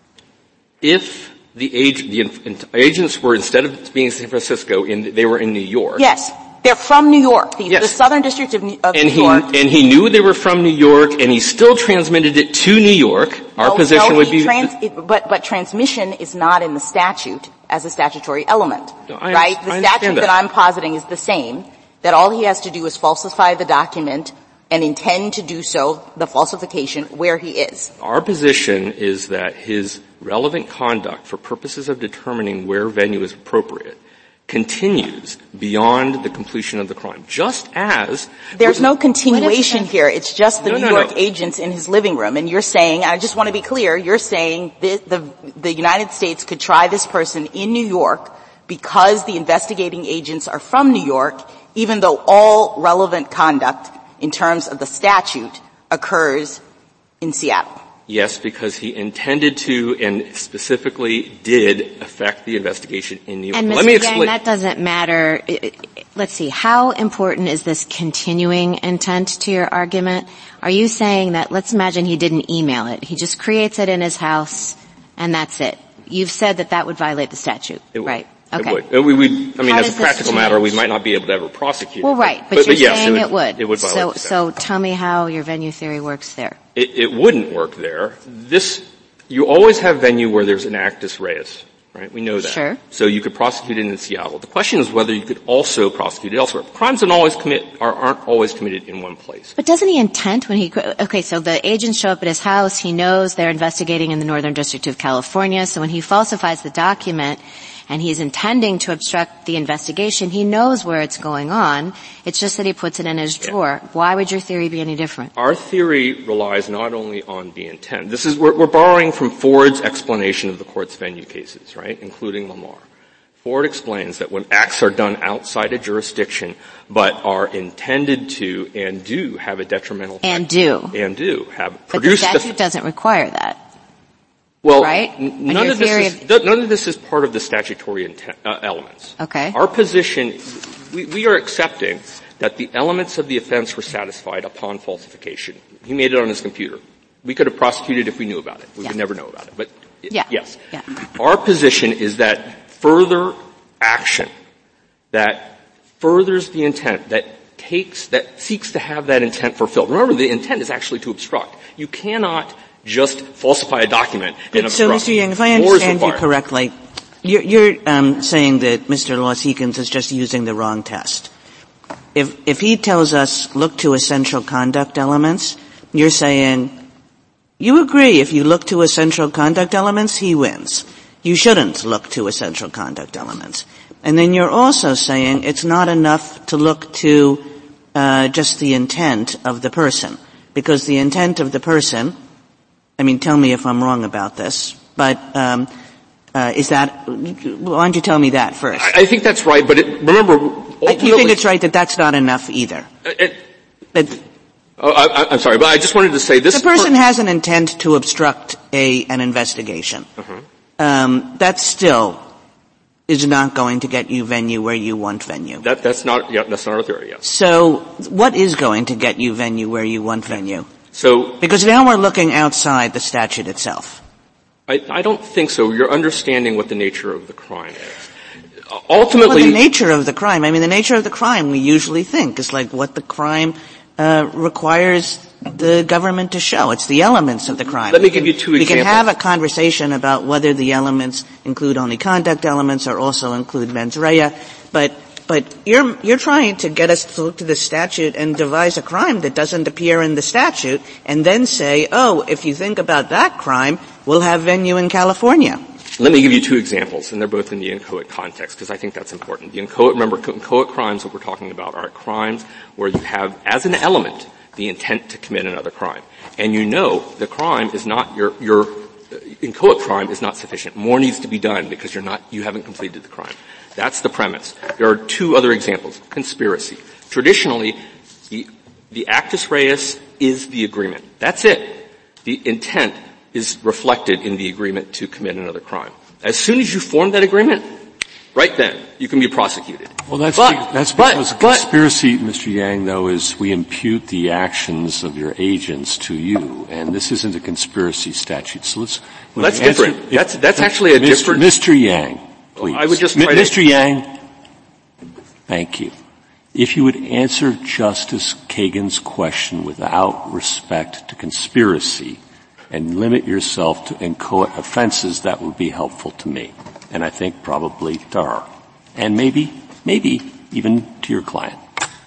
If the, ag- the in- agents were, instead of being in San Francisco, in, they were in New York. Yes. They're from New York. The, yes. the Southern District of, New, of and New he, York. And he knew they were from New York, and he still transmitted it to New York. Our no, position no, would be... Trans, it, but, but transmission is not in the statute as a statutory element. No, I, right? The I statute that. that I'm positing is the same, that all he has to do is falsify the document and intend to do so, the falsification, where he is. Our position is that his relevant conduct for purposes of determining where venue is appropriate continues beyond the completion of the crime. Just as... There's no continuation here. It's just the no, New no, York no. agents in his living room. And you're saying, I just want to be clear, you're saying the, the, the United States could try this person in New York because the investigating agents are from New York, even though all relevant conduct in terms of the statute occurs in Seattle. Yes, because he intended to and specifically did affect the investigation in New York. And Let Mister me Yang, explain. that doesn't matter. Let's see. How important is this continuing intent to your argument? Are you saying that, let's imagine he didn't email it. He just creates it in his house and that's it. You've said that that would violate the statute, It would. right? It Okay. would. We would, I mean, How as a does this practical change? matter, we might not be able to ever prosecute Well, it. right, but, but you're but yes, saying it would. it would. It would violate so, the statute. so tell me how your venue theory works there. It, it wouldn't work there. This, you always have venue where there's an actus reus, right? We know that. Sure. So you could prosecute it in Seattle. The question is whether you could also prosecute it elsewhere. Crimes don't always commit, are, aren't always committed in one place. But doesn't he intend when he, okay, so the agents show up at his house, he knows they're investigating in the Northern District of California, so when he falsifies the document, and he's intending to obstruct the investigation, he knows where it's going on. It's just that he puts it in his drawer. Yeah. Why would your theory be any different? Our theory relies not only on the intent. This is, we're, we're borrowing from Ford's explanation of the court's venue cases, right, including Lamar. Ford explains that when acts are done outside a jurisdiction but are intended to and do have a detrimental effect. And do. And do have but produced the statute doesn't require that. Well, right? n- none of this is, none of this is part of the statutory intent, uh, elements. Okay. Our position, we, we are accepting that the elements of the offense were satisfied upon falsification. He made it on his computer. We could have prosecuted if we knew about it. We yeah. would never know about it. But yeah. yes. Yeah. Our position is that further action that furthers the intent, that takes, that seeks to have that intent fulfilled. Remember, the intent is actually to obstruct. You cannot just falsify a document and so, obstruct. Mister Yang, if I understand you correctly, you're, you're um, saying that Mister Laws-Ekins is just using the wrong test. If, if he tells us, look to essential conduct elements, you're saying, you agree if you look to essential conduct elements, he wins. You shouldn't look to essential conduct elements. And then you're also saying it's not enough to look to uh, just the intent of the person, because the intent of the person, I mean, tell me if I'm wrong about this, but um, uh, is that, why don't you tell me that first? I, I think that's right, but it, remember, ultimately, you think it's right that that's not enough either? It, that, oh, I, I'm sorry, but I just wanted to say this. The person per- has an intent to obstruct a an investigation. Uh-huh. Um, that still is not going to get you venue where you want venue. That, that's not, yeah, that's not our theory, yes. So, what is going to get you venue where you want venue? So, because now we're looking outside the statute itself. I, I don't think so. You're understanding what the nature of the crime is. Uh, ultimately, well, the nature of the crime. I mean, the nature of the crime we usually think is like what the crime uh requires the government to show. It's the elements of the crime. Let me give you two we examples. We can have a conversation about whether the elements include only conduct elements or also include mens rea, but But you're, you're trying to get us to look to the statute and devise a crime that doesn't appear in the statute and then say, oh, if you think about that crime, we'll have venue in California. Let me give you two examples, and they're both in the inchoate context, because I think that's important. The inchoate, remember, inchoate crimes, what we're talking about, are crimes where you have, as an element, the intent to commit another crime. And you know the crime is not, your, your inchoate crime is not sufficient. More needs to be done because you're not, you haven't completed the crime. That's the premise. There are two other examples. Conspiracy. Traditionally, the, the actus reus is the agreement. That's it. The intent is reflected in the agreement to commit another crime. As soon as you form that agreement, right then, you can be prosecuted. Well, that's, but, be, that's but, because but, conspiracy, Mister Yang, though, is we impute the actions of your agents to you, and this isn't a conspiracy statute. So let's. Well, that's different. If, that's, that's actually a Mister different. Mister Yang, please. I would just try M- Mister to, Yang, thank you. If you would answer Justice Kagan's question without respect to conspiracy and limit yourself to inchoate offenses, that would be helpful to me. And I think probably to her. And maybe, maybe even to your client.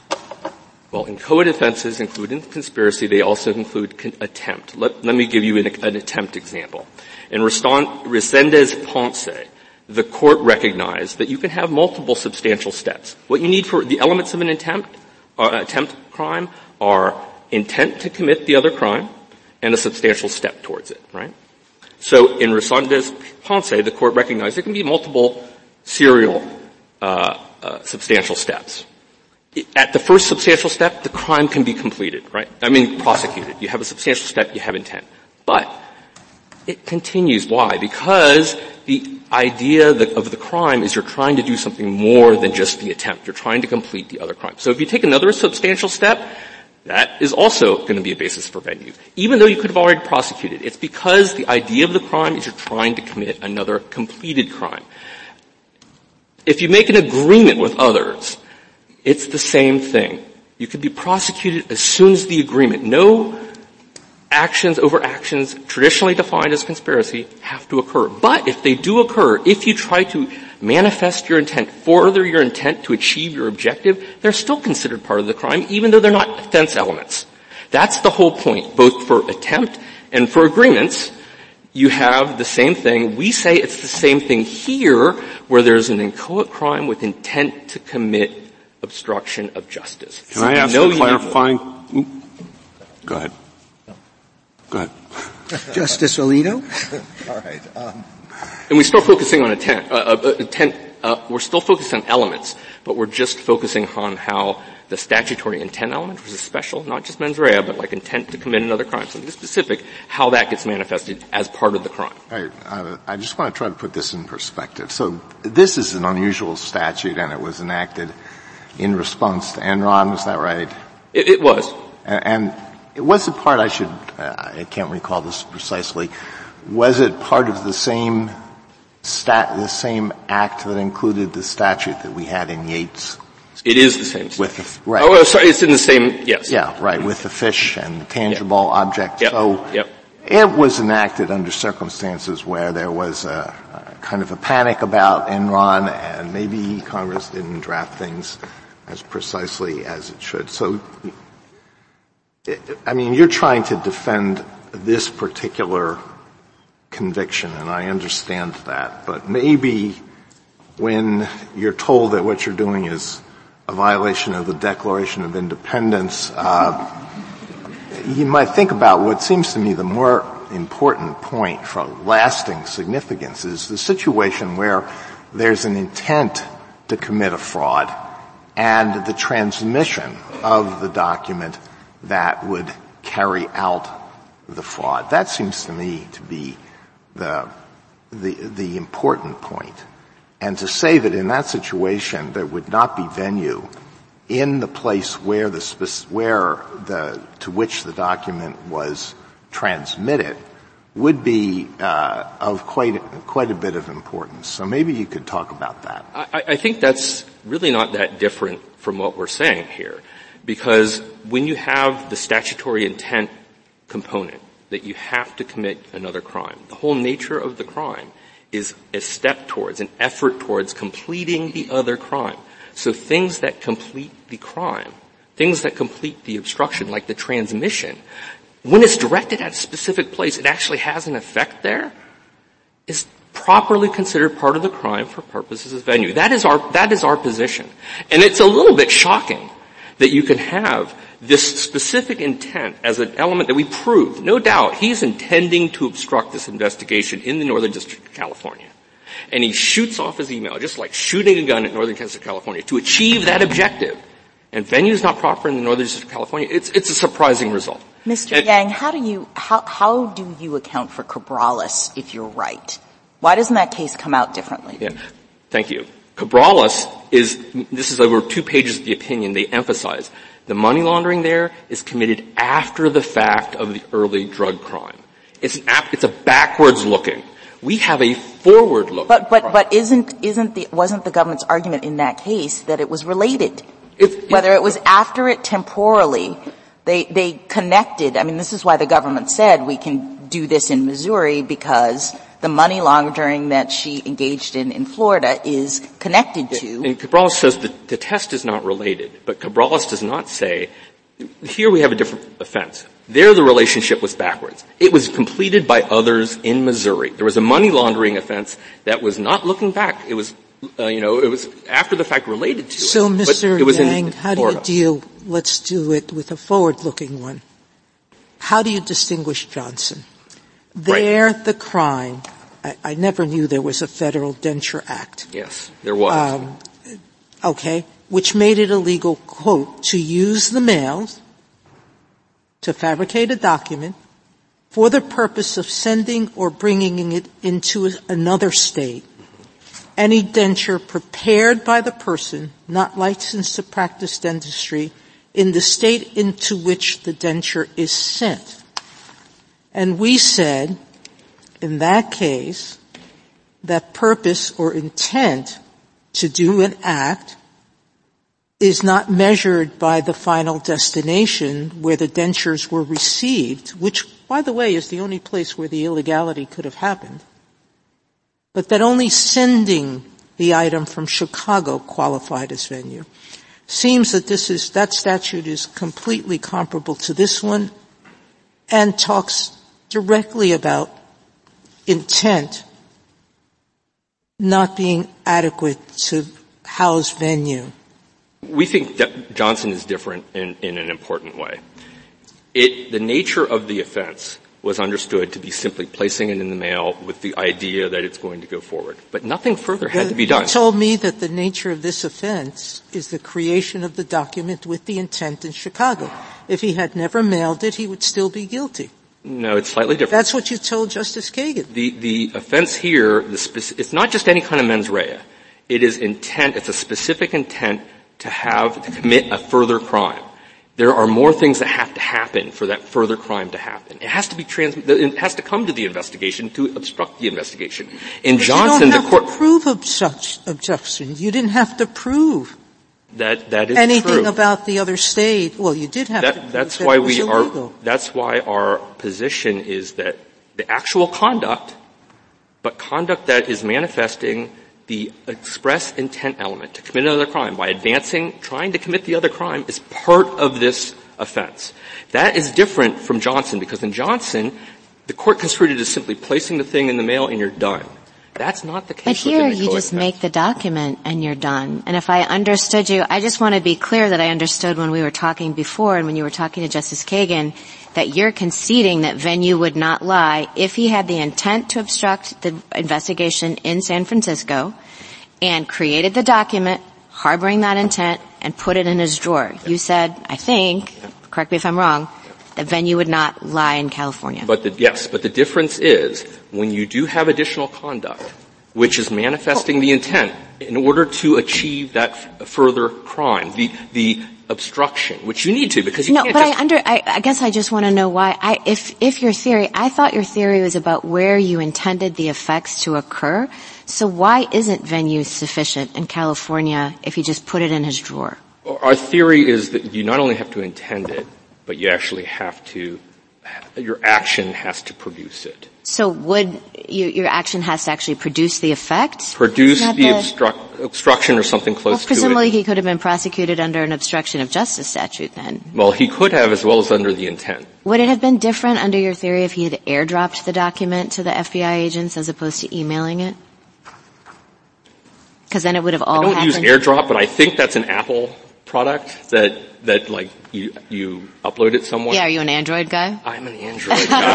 Well, inchoate offenses include conspiracy. They also include con- attempt. Let, let me give you an, an attempt example. In Resendez-Ponce, the court recognized that you can have multiple substantial steps. What you need for the elements of an attempt, uh, attempt crime are intent to commit the other crime and a substantial step towards it, right? So in Resendez-Ponce, the court recognized there can be multiple serial uh, uh, substantial steps. At the first substantial step, the crime can be completed, right? I mean, prosecuted. You have a substantial step, you have intent. But it continues. Why? Because the idea of the crime is you're trying to do something more than just the attempt. You're trying to complete the other crime. So if you take another substantial step, that is also going to be a basis for venue. Even though you could have already prosecuted, it's because the idea of the crime is you're trying to commit another completed crime. If you make an agreement with others, it's the same thing. You could be prosecuted as soon as the agreement. No actions over actions traditionally defined as conspiracy have to occur. But if they do occur, if you try to manifest your intent, further your intent to achieve your objective, they're still considered part of the crime, even though they're not offense elements. That's the whole point, both for attempt and for agreements. You have the same thing. We say it's the same thing here, where there's an inchoate crime with intent to commit obstruction of justice. Can I ask a clarifying? Go ahead. Go ahead. Justice Alito? All right. Um. And we start focusing on intent, uh, uh, intent Uh, we're still focused on elements, but we're just focusing on how the statutory intent element, which is special, not just mens rea, but like intent to commit another crime, something specific, how that gets manifested as part of the crime. Right. Uh, I just want to try to put this in perspective. So this is an unusual statute, and it was enacted in response to Enron. Was that right? It, it was. And, and it was a part, I should, uh, I can't recall this precisely, was it part of the same stat, the same act that included the statute that we had in Yates? It is the same statute. With the, right. Oh, sorry, it's in the same, yes. Yeah, right, with the fish and the tangible yep. object. Yep. So yep. it was enacted under circumstances where there was a, a kind of a panic about Enron, and maybe Congress didn't draft things as precisely as it should. So, it, I mean, you're trying to defend this particular conviction, and I understand that, but maybe when you're told that what you're doing is a violation of the Declaration of Independence, uh, you might think about what seems to me the more important point for lasting significance is the situation where there's an intent to commit a fraud and the transmission of the document that would carry out the fraud. That seems to me to be the, the, the important point. And to say that in that situation there would not be venue in the place where the, where the, to which the document was transmitted would be, uh, of quite, quite a bit of importance. So maybe you could talk about that. I, I think that's really not that different from what we're saying here. Because when you have the statutory intent component that you have to commit another crime, the whole nature of the crime is a step towards, an effort towards completing the other crime. So things that complete the crime, things that complete the obstruction, like the transmission, when it's directed at a specific place, it actually has an effect there, is properly considered part of the crime for purposes of venue. That is our, that is our position. And it's a little bit shocking that you can have this specific intent as an element that we proved. No doubt, he's intending to obstruct this investigation in the Northern District of California. And he shoots off his email, just like shooting a gun at Northern District of California, to achieve that objective. And venue is not proper in the Northern District of California. It's, it's a surprising result. Mister And, Yang, how do you, how, how do you account for Cabrales if you're right? Why doesn't that case come out differently? Yeah. Thank you. Cabrales is, this is over two pages of the opinion, they emphasize the money laundering there is committed after the fact of the early drug crime. It's an ap- it's a backwards looking. We have a forward look. But, but, but isn't, isn't the, wasn't the government's argument in that case that it was related? It, Whether it was after it temporally, they, they connected. I mean, this is why the government said we can do this in Missouri because the money laundering that she engaged in in Florida is connected to. And Cabrales says that the test is not related, but Cabrales does not say, here we have a different offense. There the relationship was backwards. It was completed by others in Missouri. There was a money laundering offense that was not looking back. It was, uh, you know, it was after the fact related to so, it. So, Mister It was Yang, in how Florida. do you deal, let's do it with a forward-looking one. How do you distinguish Johnson? There, right. the crime, I, I never knew there was a Federal Denture Act. Yes, there was. Um, okay, which made it illegal, quote, to use the mail to fabricate a document for the purpose of sending or bringing it into another state. Any denture prepared by the person not licensed to practice dentistry in the state into which the denture is sent. And we said, in that case, that purpose or intent to do an act is not measured by the final destination where the dentures were received, which, by the way, is the only place where the illegality could have happened, but that only sending the item from Chicago qualified as venue. Seems that this is, that statute is completely comparable to this one and talks directly about intent not being adequate to house venue. We think that Johnson is different in, in an important way. It, the nature of the offense was understood to be simply placing it in the mail with the idea that it's going to go forward. But nothing further had to be done. You told me that the nature of this offense is the creation of the document with the intent in Chicago. If he had never mailed it, he would still be guilty. No, it's slightly different. That's what you told Justice Kagan. The, the offense here, the speci- it's not just any kind of mens rea. It is intent, it's a specific intent to have, to commit a further crime. There are more things that have to happen for that further crime to happen. It has to be trans, it has to come to the investigation to obstruct the investigation. In but Johnson, you don't have the court to prove obstruct, obstruction. You didn't have to prove that that is anything true. about the other state. Well, you did have that, to prove that's that why it was we illegal. are. That's why our position is that the actual conduct, but conduct that is manifesting the express intent element to commit another crime by advancing, trying to commit the other crime is part of this offense. That is different from Johnson because in Johnson, the court construed it as simply placing the thing in the mail and you're done. That's not the case. But here within the you just offense. make the document and you're done. And if I understood you, I just want to be clear that I understood when we were talking before and when you were talking to Justice Kagan that you're conceding that venue would not lie if he had the intent to obstruct the investigation in San Francisco and created the document harboring that intent and put it in his drawer. You said, I think, correct me if I'm wrong, that venue would not lie in California. But the, yes, but the difference is when you do have additional conduct, which is manifesting the intent in order to achieve that f- further crime, the, the obstruction, which you need to because you no, can't but just... I under, I, I guess I just want to know why, I, if, if your theory, I thought your theory was about where you intended the effects to occur. So why isn't venue sufficient in California if you just put it in his drawer? Our theory is that you not only have to intend it, but you actually have to, your action has to produce it. So would, you, your action has to actually produce the effect? Produce the, the obstru- obstruction or something close well, to it. presumably he could have been prosecuted under an obstruction of justice statute then. Well, he could have as well as under the intent. Would it have been different under your theory if he had airdropped the document to the F B I agents as opposed to emailing it? Because then it would have all I don't happened. use AirDrop, but I think that's an Apple product that, that like you, you upload it somewhere. Yeah, are you an Android guy? I'm an Android guy.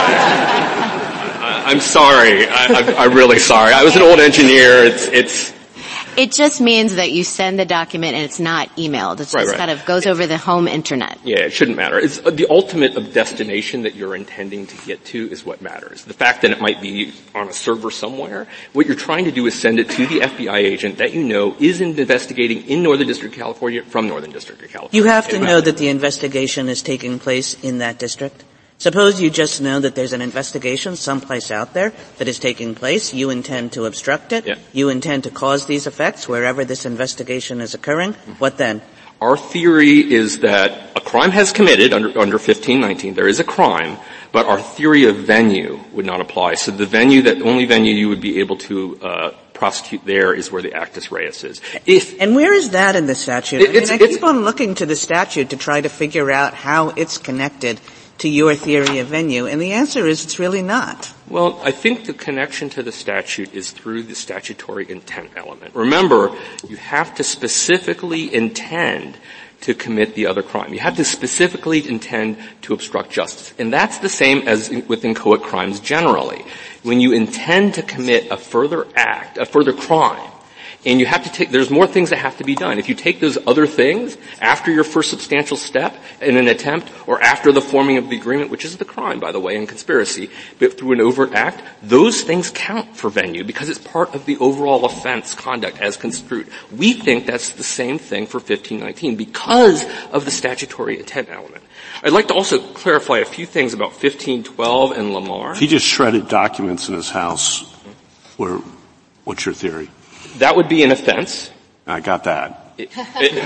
I, I'm sorry. I, I'm, I'm really sorry. I was an old engineer. It's, it's, It just means that you send the document and it's not emailed. It's right, just right. kind of goes over the home internet. Yeah, it shouldn't matter. It's uh, the ultimate of destination that you're intending to get to is what matters. The fact that it might be on a server somewhere, what you're trying to do is send it to the F B I agent that you know is investigating in Northern District of California from Northern District of California. You have to it know matters. that the investigation is taking place in that district. Suppose you just know that there's an investigation someplace out there that is taking place. You intend to obstruct it. Yeah. You intend to cause these effects wherever this investigation is occurring. What then? Our theory is that a crime has committed under, under fifteen nineteen. There is a crime, but our theory of venue would not apply. So the venue, that only venue you would be able to uh, prosecute there is where the actus reus is. If and where is that in the statute? It, I mean, it's, I it's, keep on looking to the statute to try to figure out how it's connected to your theory of venue, and the answer is it's really not. Well, I think the connection to the statute is through the statutory intent element. Remember, you have to specifically intend to commit the other crime. You have to specifically intend to obstruct justice. And that's the same as in, with inchoate crimes generally. When you intend to commit a further act, a further crime, and you have to take, there's more things that have to be done. If you take those other things after your first substantial step in an attempt or after the forming of the agreement, which is the crime, by the way, in conspiracy, but through an overt act, those things count for venue because it's part of the overall offense conduct as construed. We think that's the same thing for fifteen nineteen because of the statutory intent element. I'd like to also clarify a few things about fifteen twelve and Lamar. If he just shredded documents in his house, where, what's your theory? That would be an offense. I got that. It,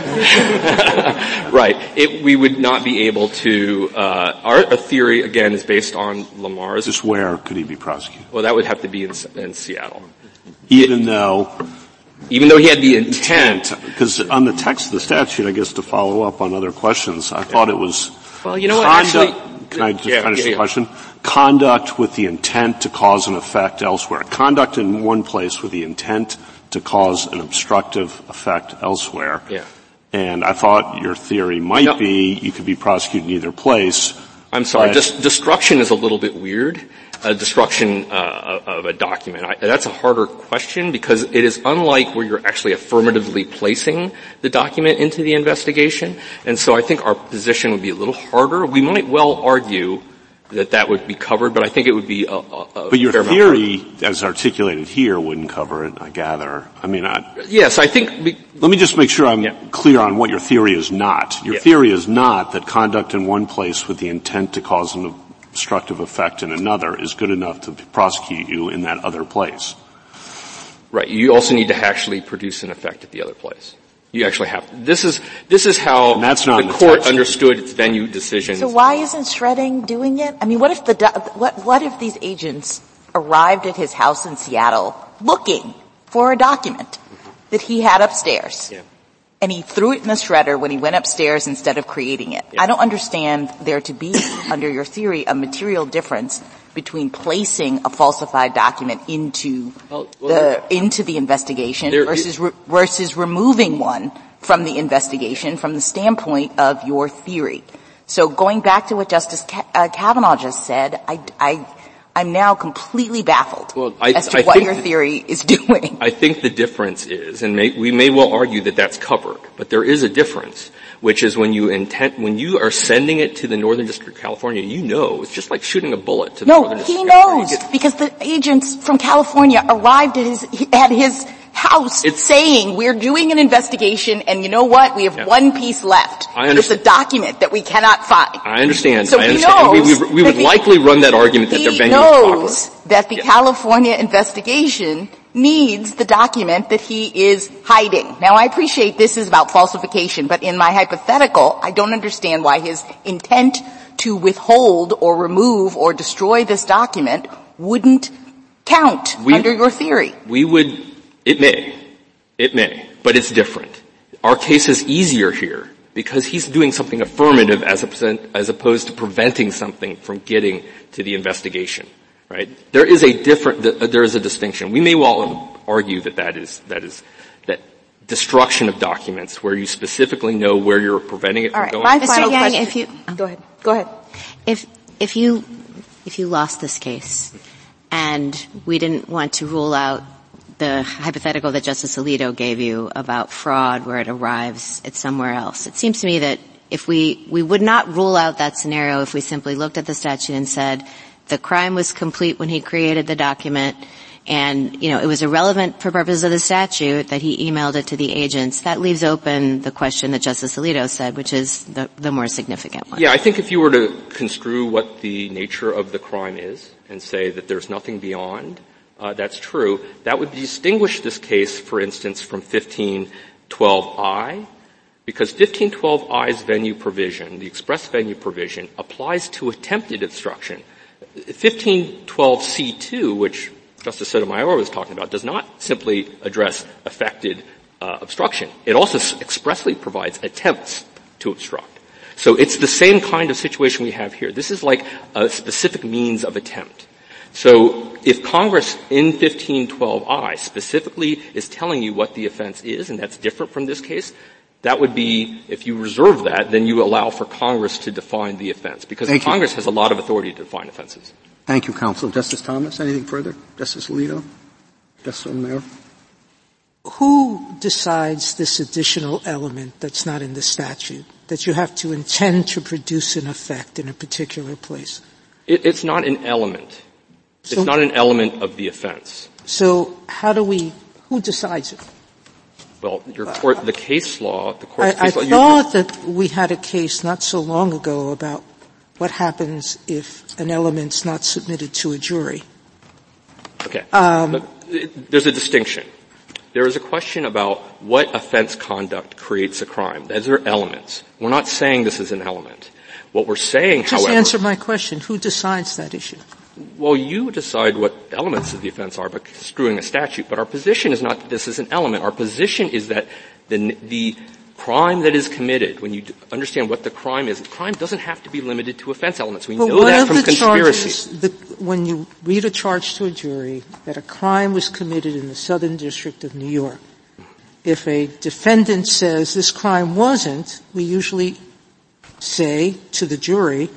it, right. It, we would not be able to, uh, our, our theory, again, is based on Lamar's. Just where could he be prosecuted? Well, that would have to be in, in Seattle. Even though... Even though he had the intent. Because on the text of the statute, I guess to follow up on other questions, I thought it was... Well, you know conduct, what, actually... Can I just yeah, finish yeah, the yeah. question? Conduct with the intent to cause an effect elsewhere. Conduct in one place with the intent to cause an obstructive effect elsewhere. Yeah. And I thought your theory might no. be you could be prosecuted in either place I'm sorry. But, Dis- destruction is a little bit weird. Uh, destruction uh, of a document. I, that's a harder question because it is unlike where you're actually affirmatively placing the document into the investigation. And so I think our position would be a little harder. We might well argue that that would be covered, but I think it would be a, a, a But your fair theory, as articulated here, wouldn't cover it, I gather. I mean, I, yes, I think. We, let me just make sure I'm yeah. clear on what your theory is not. Your yes. theory is not that conduct in one place with the intent to cause an obstructive effect in another is good enough to prosecute you in that other place. Right. You also need to actually produce an effect at the other place. You actually have. This is this is how and that's not the the court text. understood its venue decisions. So why isn't Shredding doing it? I mean, what if the what what if these agents arrived at his house in Seattle looking for a document mm-hmm. that he had upstairs, yeah. and he threw it in the shredder when he went upstairs instead of creating it? Yeah. I don't understand there to be, under your theory, a material difference between placing a falsified document into well, well, the into the investigation there, versus re, versus removing one from the investigation from the standpoint of your theory. So going back to what Justice uh, Kavanaugh just said, I, I, I'm now completely baffled well, I, as to I what think your theory is doing. I think the difference is, and may, we may well argue that that's covered, but there is a difference, which is when you intend, when you are sending it to the Northern District of California, you know, it's just like shooting a bullet to the no, Northern District he of California. knows, get, because the agents from California arrived at his, at his house it's, saying, we're doing an investigation and you know what, we have yeah. one piece left. I understand. It's a document that we cannot find. I understand. So I he understand. knows we, we, we would he, likely run that argument that their venue is proper. He knows that the yeah. California investigation needs the document that he is hiding. Now I appreciate this is about falsification, but in my hypothetical, I don't understand why his intent to withhold or remove or destroy this document wouldn't count we, under your theory. We would, it may, it may, but it's different. Our case is easier here because he's doing something affirmative as, a, as opposed to preventing something from getting to the investigation. Right? There is a different, there is a distinction. We may well argue that that is, that is, that destruction of documents where you specifically know where you're preventing it All from right. going. My final Yang, question. If you, oh. Go ahead. Go ahead. If, if you, if you lost this case and we didn't want to rule out the hypothetical that Justice Alito gave you about fraud where it arrives at somewhere else, it seems to me that if we, we would not rule out that scenario if we simply looked at the statute and said, the crime was complete when he created the document and, you know, it was irrelevant for purposes of the statute that he emailed it to the agents. That leaves open the question that Justice Alito said, which is the, the more significant one. Yeah, I think if you were to construe what the nature of the crime is and say that there's nothing beyond, uh, that's true, that would distinguish this case, for instance, from fifteen twelve I, because fifteen twelve I's venue provision, the express venue provision, applies to attempted obstruction. fifteen twelve C two, which Justice Sotomayor was talking about, does not simply address affected uh, obstruction. It also s- expressly provides attempts to obstruct. So it's the same kind of situation we have here. This is like a specific means of attempt. So if Congress in fifteen twelve I specifically is telling you what the offense is, and that's different from this case, that would be, if you reserve that, then you allow for Congress to define the offense, because Thank Congress you. has a lot of authority to define offenses. Thank you, counsel. Justice Thomas, anything further? Justice Alito? Justice Sotomayor? Who decides this additional element that's not in the statute, that you have to intend to produce an effect in a particular place? It, it's not an element. So, it's not an element of the offense. So how do we, who decides it? Well, your court, the case law, the court's I, case I law. thought that we had a case not so long ago about what happens if an element's not submitted to a jury. Okay. Um, but it, there's a distinction. There is a question about what offense conduct creates a crime. Those are elements. We're not saying this is an element. What we're saying, just however— answer my question. Who decides that issue? Well, you decide what elements of the offense are by construing a statute, but our position is not that this is an element. Our position is that the, the crime that is committed, when you understand what the crime is, the crime doesn't have to be limited to offense elements. We but know that from the conspiracy. Charges, the, when you read a charge to a jury that a crime was committed in the Southern District of New York, if a defendant says this crime wasn't, we usually say to the jury,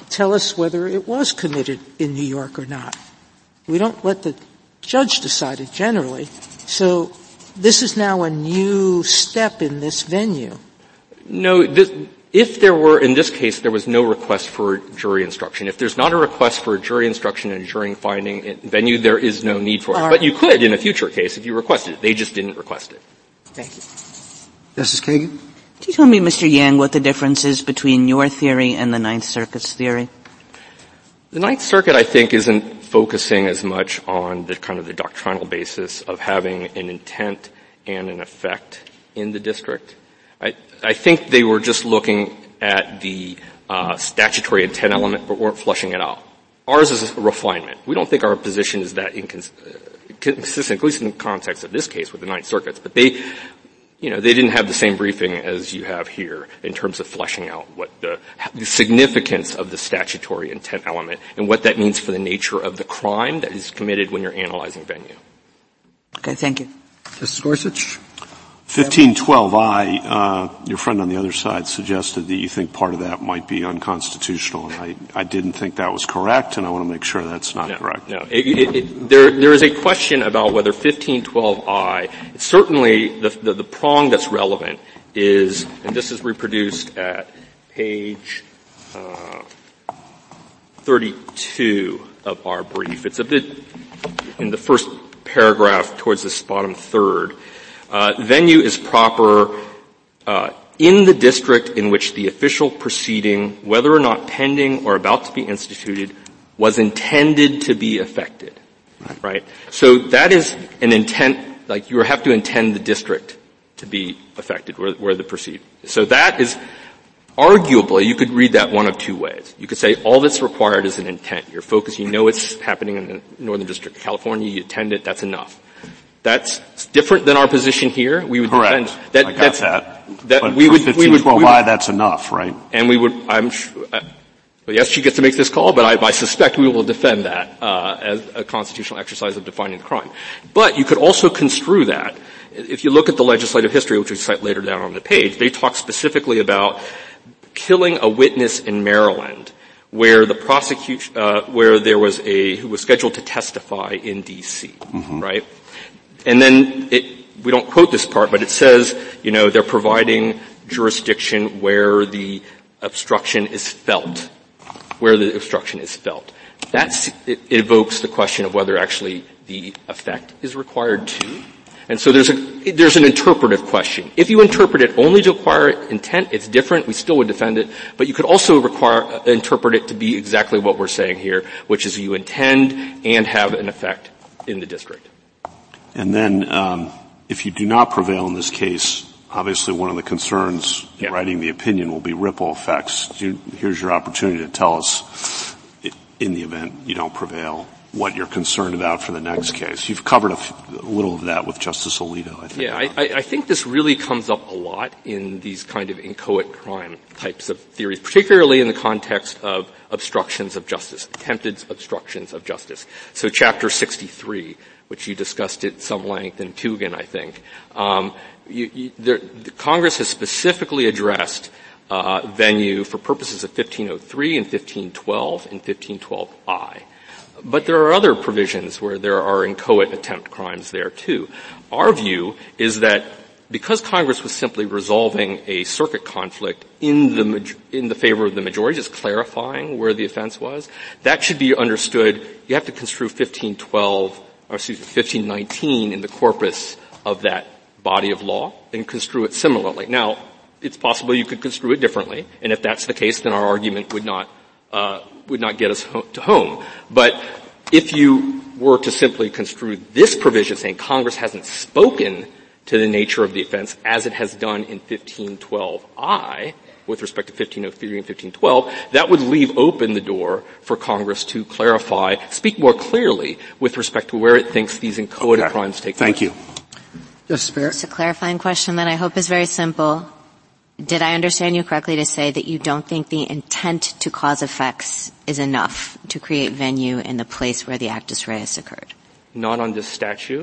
tell us whether it was committed in New York or not. We don't let the judge decide it generally. So this is now a new step in this venue. No, this, if there were, in this case, there was no request for jury instruction. If there's not a request for a jury instruction and jury finding in venue, there is no need for it. All but right. you could in a future case if you requested it. They just didn't request it. Thank you. Justice Kagan? Can you tell me, Mister Yang, what the difference is between your theory and the Ninth Circuit's theory? The Ninth Circuit, I think, isn't focusing as much on the kind of the doctrinal basis of having an intent and an effect in the district. I, I think they were just looking at the uh, statutory intent element but weren't fleshing it out. Ours is a refinement. We don't think our position is that incons- uh, consistent, at least in the context of this case with the Ninth Circuit. But they, you know, they didn't have the same briefing as you have here in terms of fleshing out what the, the significance of the statutory intent element and what that means for the nature of the crime that is committed when you're analyzing venue. Okay, thank you. Justice Gorsuch? fifteen twelve I, uh, your friend on the other side suggested that you think part of that might be unconstitutional, and I, I didn't think that was correct, and I want to make sure that's not no, correct. No, it, it, it, there, there is a question about whether fifteen twelve I, certainly the, the, the prong that's relevant is, and this is reproduced at page, uh, thirty-two of our brief. It's a bit in the first paragraph towards this bottom third. Uh, venue is proper uh, in the district in which the official proceeding, whether or not pending or about to be instituted, was intended to be effected. Right? right? So that is an intent, like you have to intend the district to be affected where, where the proceed. So that is arguably, you could read that one of two ways. You could say all that's required is an intent. You're focused, you know it's happening in the Northern District of California, you attend it, that's enough. That's different than our position here. We would Correct. defend that. I got that's, that. that but we for would. fifteen We would. twelve We I, would, that's enough, right? And we would. I'm sure. Uh, well, yes, she gets to make this call, but I, I suspect we will defend that uh, as a constitutional exercise of defining the crime. But you could also construe that. If you look at the legislative history, which we cite later down on the page, they talk specifically about killing a witness in Maryland, where the prosecution, uh, where there was a who was scheduled to testify in D C, mm-hmm. right? And then it, we don't quote this part, but it says, you know, they're providing jurisdiction where the obstruction is felt, where the obstruction is felt. That's, it, it evokes the question of whether actually the effect is required too. And so there's a, there's an interpretive question. If you interpret it only to require intent, it's different. We still would defend it. But you could also require, uh, interpret it to be exactly what we're saying here, which is you intend and have an effect in the district. And then, um, if you do not prevail in this case, obviously one of the concerns yeah. in writing the opinion will be ripple effects. You, here's your opportunity to tell us, in the event you don't prevail, what you're concerned about for the next case. You've covered a, f- a little of that with Justice Alito, I think. Yeah, I, I think this really comes up a lot in these kind of inchoate crime types of theories, particularly in the context of obstructions of justice, attempted obstructions of justice. So Chapter sixty-three, which you discussed at some length in Coogan, I think. Um, you, you, there, the Congress has specifically addressed uh, venue for purposes of fifteen oh three and fifteen twelve and fifteen twelve I. But there are other provisions where there are inchoate attempt crimes there too. Our view is that because Congress was simply resolving a circuit conflict in the in the favor of the majority, just clarifying where the offense was, that should be understood. You have to construe fifteen twelve, or excuse me, fifteen nineteen in the corpus of that body of law and construe it similarly. Now, it's possible you could construe it differently, and if that's the case, then our argument would not uh would not get us ho- to home. But if you were to simply construe this provision saying Congress hasn't spoken to the nature of the offense as it has done in fifteen twelve I with respect to fifteen oh three and fifteen twelve, that would leave open the door for Congress to clarify, speak more clearly with respect to where it thinks these inchoate okay. crimes take Thank place. Thank you. Justice Barrett? Just a clarifying question that I hope is very simple. Did I understand you correctly to say that you don't think the intent to cause effects is enough to create venue in the place where the actus reus occurred? Not on this statute,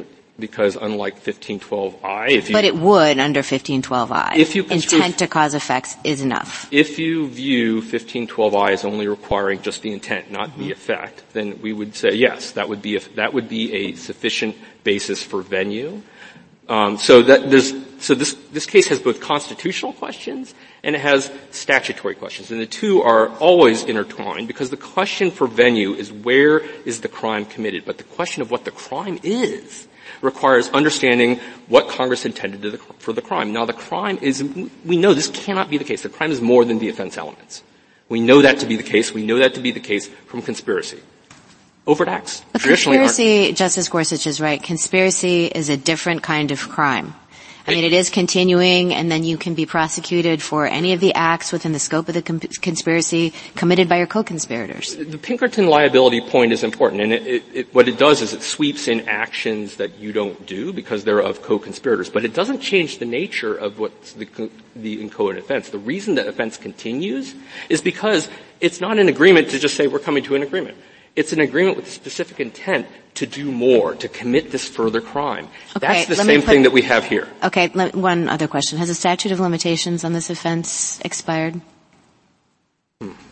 because unlike fifteen twelve I, if you... But it would under fifteen twelve I. If you construe, intent to cause effects is enough. If you view fifteen twelve I as only requiring just the intent, not mm-hmm. the effect, then we would say yes, that would be a, that would be a sufficient basis for venue. Um, so that there's, so this, this case has both constitutional questions and it has statutory questions. And the two are always intertwined because the question for venue is where is the crime committed. But the question of what the crime is requires understanding what Congress intended to the, for the crime. Now the crime is, we know this cannot be the case. The crime is more than the offense elements. We know that to be the case. We know that to be the case from conspiracy. Overt acts. But conspiracy, Justice Gorsuch is right, conspiracy is a different kind of crime. I mean, it is continuing, and then you can be prosecuted for any of the acts within the scope of the com- conspiracy committed by your co-conspirators. The Pinkerton liability point is important, and it, it, it, what it does is it sweeps in actions that you don't do because they're of co-conspirators. But it doesn't change the nature of what's the, the inchoate offense. The reason that offense continues is because it's not an agreement to just say we're coming to an agreement. It's an agreement with a specific intent to do more, to commit this further crime. Okay, That's the same put, thing that we have here. Okay, let, one other question. Has the statute of limitations on this offense expired? Hmm. If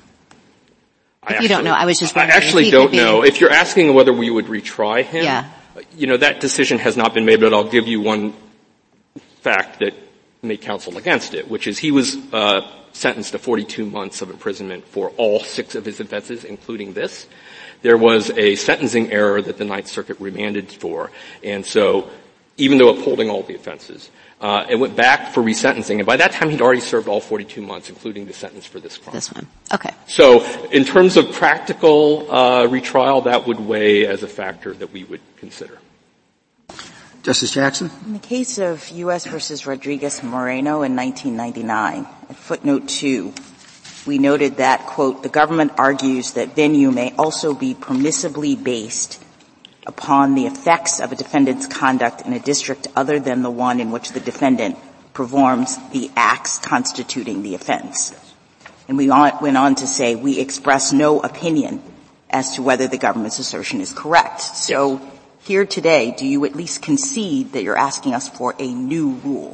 I you don't know, I was just wondering. I actually if don't know. If you're asking whether we would retry him, yeah. you know, that decision has not been made, but I'll give you one fact that may counsel against it, which is he was uh sentenced to forty-two months of imprisonment for all six of his offenses, including this. There was a sentencing error that the Ninth Circuit remanded for, and so even though upholding all the offenses, uh, it went back for resentencing, and by that time he'd already served all forty-two months, including the sentence for this crime. This one. Okay. So in terms of practical uh retrial, that would weigh as a factor that we would consider. Justice Jackson? In the case of U S versus Rodriguez-Moreno in nineteen ninety-nine, at footnote two, we noted that, quote, the government argues that venue may also be permissibly based upon the effects of a defendant's conduct in a district other than the one in which the defendant performs the acts constituting the offense. And we went on to say we express no opinion as to whether the government's assertion is correct. So here today, do you at least concede that you're asking us for a new rule?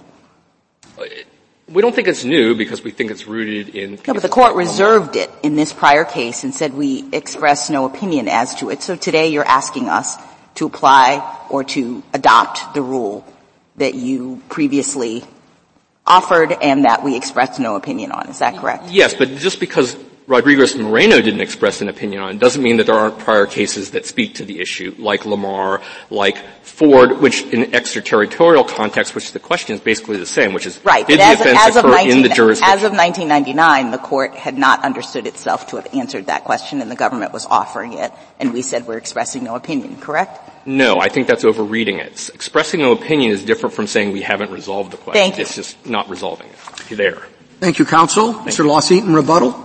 We don't think it's new because we think it's rooted in... No, but the court reserved it in this prior case and said we express no opinion as to it. So today you're asking us to apply or to adopt the rule that you previously offered and that we expressed no opinion on. Is that correct? Yes, but just because Rodriguez-Moreno didn't express an opinion on it doesn't mean that there aren't prior cases that speak to the issue, like Lamar, like Ford, which in extraterritorial context, which the question is basically the same, which is, right, did but the as, offense as occur of nineteen, in the jurisdiction? As of nineteen ninety-nine, the court had not understood itself to have answered that question, and the government was offering it, and we said we're expressing no opinion, correct? No, I think that's overreading it. Expressing no opinion is different from saying we haven't resolved the question. Thank you. It's just not resolving it. You're there. Thank you, counsel. Thank Mister you. Loss-Eaton, rebuttal.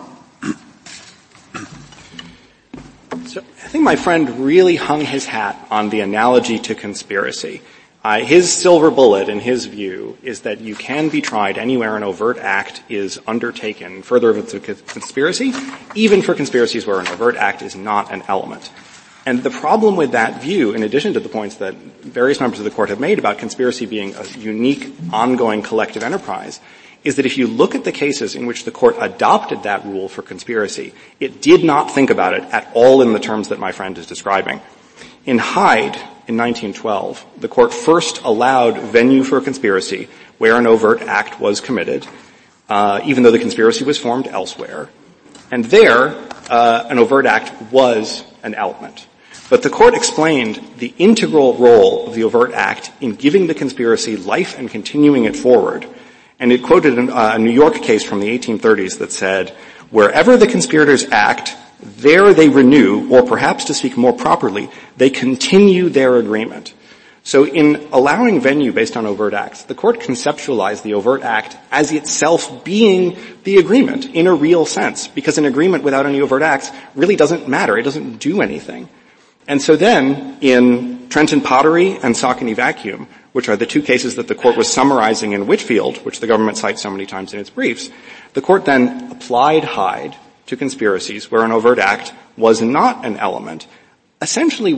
So I think my friend really hung his hat on the analogy to conspiracy. Uh, his silver bullet, in his view, is that you can be tried anywhere an overt act is undertaken, further if it's a conspiracy, even for conspiracies where an overt act is not an element. And the problem with that view, in addition to the points that various members of the court have made about conspiracy being a unique, ongoing collective enterprise, is that if you look at the cases in which the court adopted that rule for conspiracy, it did not think about it at all in the terms that my friend is describing. In Hyde, in nineteen twelve, the court first allowed venue for conspiracy where an overt act was committed, uh, even though the conspiracy was formed elsewhere. And there, uh, an overt act was an element. But the court explained the integral role of the overt act in giving the conspiracy life and continuing it forward. And it quoted a New York case from the eighteen thirties that said, wherever the conspirators act, there they renew, or perhaps to speak more properly, they continue their agreement. So in allowing venue based on overt acts, the court conceptualized the overt act as itself being the agreement in a real sense, because an agreement without any overt acts really doesn't matter. It doesn't do anything. And so then, in Trenton Pottery and Saucony Vacuum, which are the two cases that the court was summarizing in Whitfield, which the government cites so many times in its briefs, the court then applied Hyde to conspiracies where an overt act was not an element, essentially with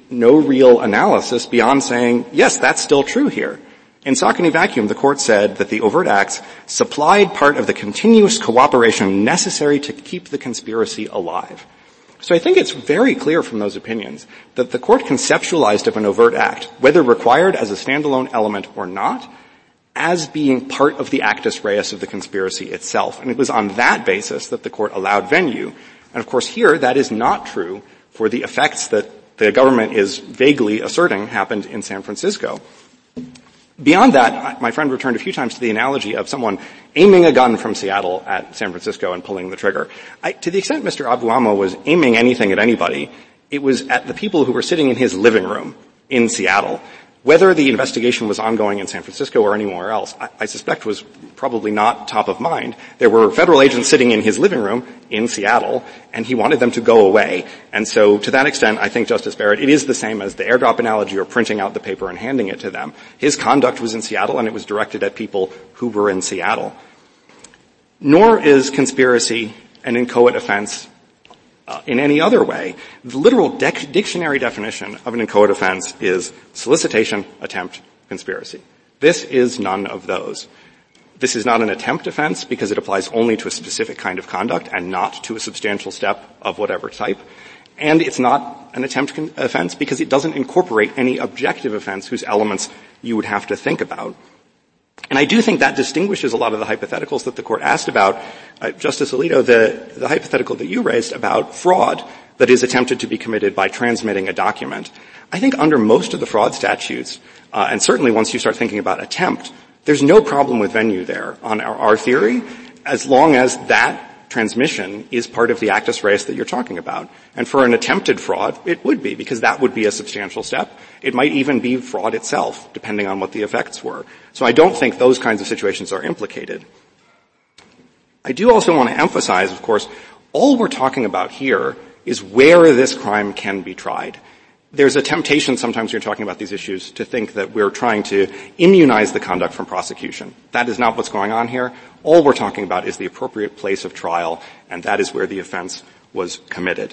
no real analysis beyond saying, yes, that's still true here. In Saucony Vacuum, the court said that the overt acts supplied part of the continuous cooperation necessary to keep the conspiracy alive. So I think it's very clear from those opinions that the court conceptualized of an overt act, whether required as a standalone element or not, as being part of the actus reus of the conspiracy itself. And it was on that basis that the court allowed venue. And of course here, that is not true for the effects that the government is vaguely asserting happened in San Francisco. Beyond that, my friend returned a few times to the analogy of someone aiming a gun from Seattle at San Francisco and pulling the trigger. I, to the extent Mister Abuamo was aiming anything at anybody, it was at the people who were sitting in his living room in Seattle. Whether the investigation was ongoing in San Francisco or anywhere else, I, I suspect was probably not top of mind. There were federal agents sitting in his living room in Seattle, and he wanted them to go away. And so to that extent, I think, Justice Barrett, it is the same as the airdrop analogy or printing out the paper and handing it to them. His conduct was in Seattle, and it was directed at people who were in Seattle. Nor is conspiracy an inchoate offense Uh, in any other way. The literal dec- dictionary definition of an inchoate offense is solicitation, attempt, conspiracy. This is none of those. This is not an attempt offense because it applies only to a specific kind of conduct and not to a substantial step of whatever type. And it's not an attempt con- offense because it doesn't incorporate any objective offense whose elements you would have to think about. And I do think that distinguishes a lot of the hypotheticals that the court asked about. Uh, Justice Alito, the, the hypothetical that you raised about fraud that is attempted to be committed by transmitting a document. I think under most of the fraud statutes, uh, and certainly once you start thinking about attempt, there's no problem with venue there on our, our theory, as long as that transmission is part of the actus reus that you're talking about. And for an attempted fraud, it would be, because that would be a substantial step. It might even be fraud itself, depending on what the effects were. So I don't think those kinds of situations are implicated. I do also want to emphasize, of course, all we're talking about here is where this crime can be tried. There's a temptation sometimes when you're talking about these issues to think that we're trying to immunize the conduct from prosecution. That is not what's going on here. All we're talking about is the appropriate place of trial, and that is where the offense was committed.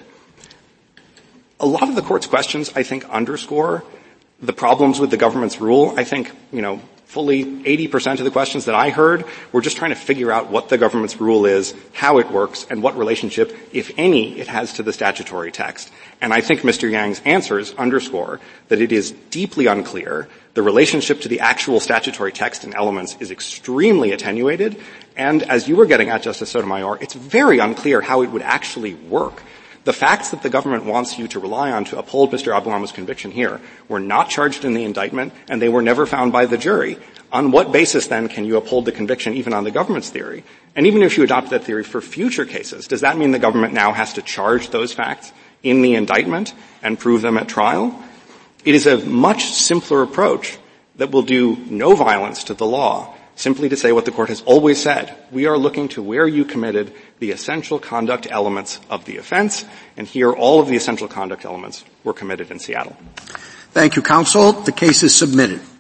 A lot of the court's questions, I think, underscore the problems with the government's rule. I think, you know, fully eighty percent of the questions that I heard were just trying to figure out what the government's rule is, how it works, and what relationship, if any, it has to the statutory text. And I think Mister Yang's answers underscore that it is deeply unclear. The relationship to the actual statutory text and elements is extremely attenuated. And as you were getting at, Justice Sotomayor, it's very unclear how it would actually work. The facts that the government wants you to rely on to uphold Mister Abuamo's conviction here were not charged in the indictment, and they were never found by the jury. On what basis, then, can you uphold the conviction even on the government's theory? And even if you adopt that theory for future cases, does that mean the government now has to charge those facts in the indictment and prove them at trial? It is a much simpler approach that will do no violence to the law, simply to say what the court has always said. We are looking to where you committed the essential conduct elements of the offense, and here all of the essential conduct elements were committed in Seattle. Thank you, counsel. The case is submitted.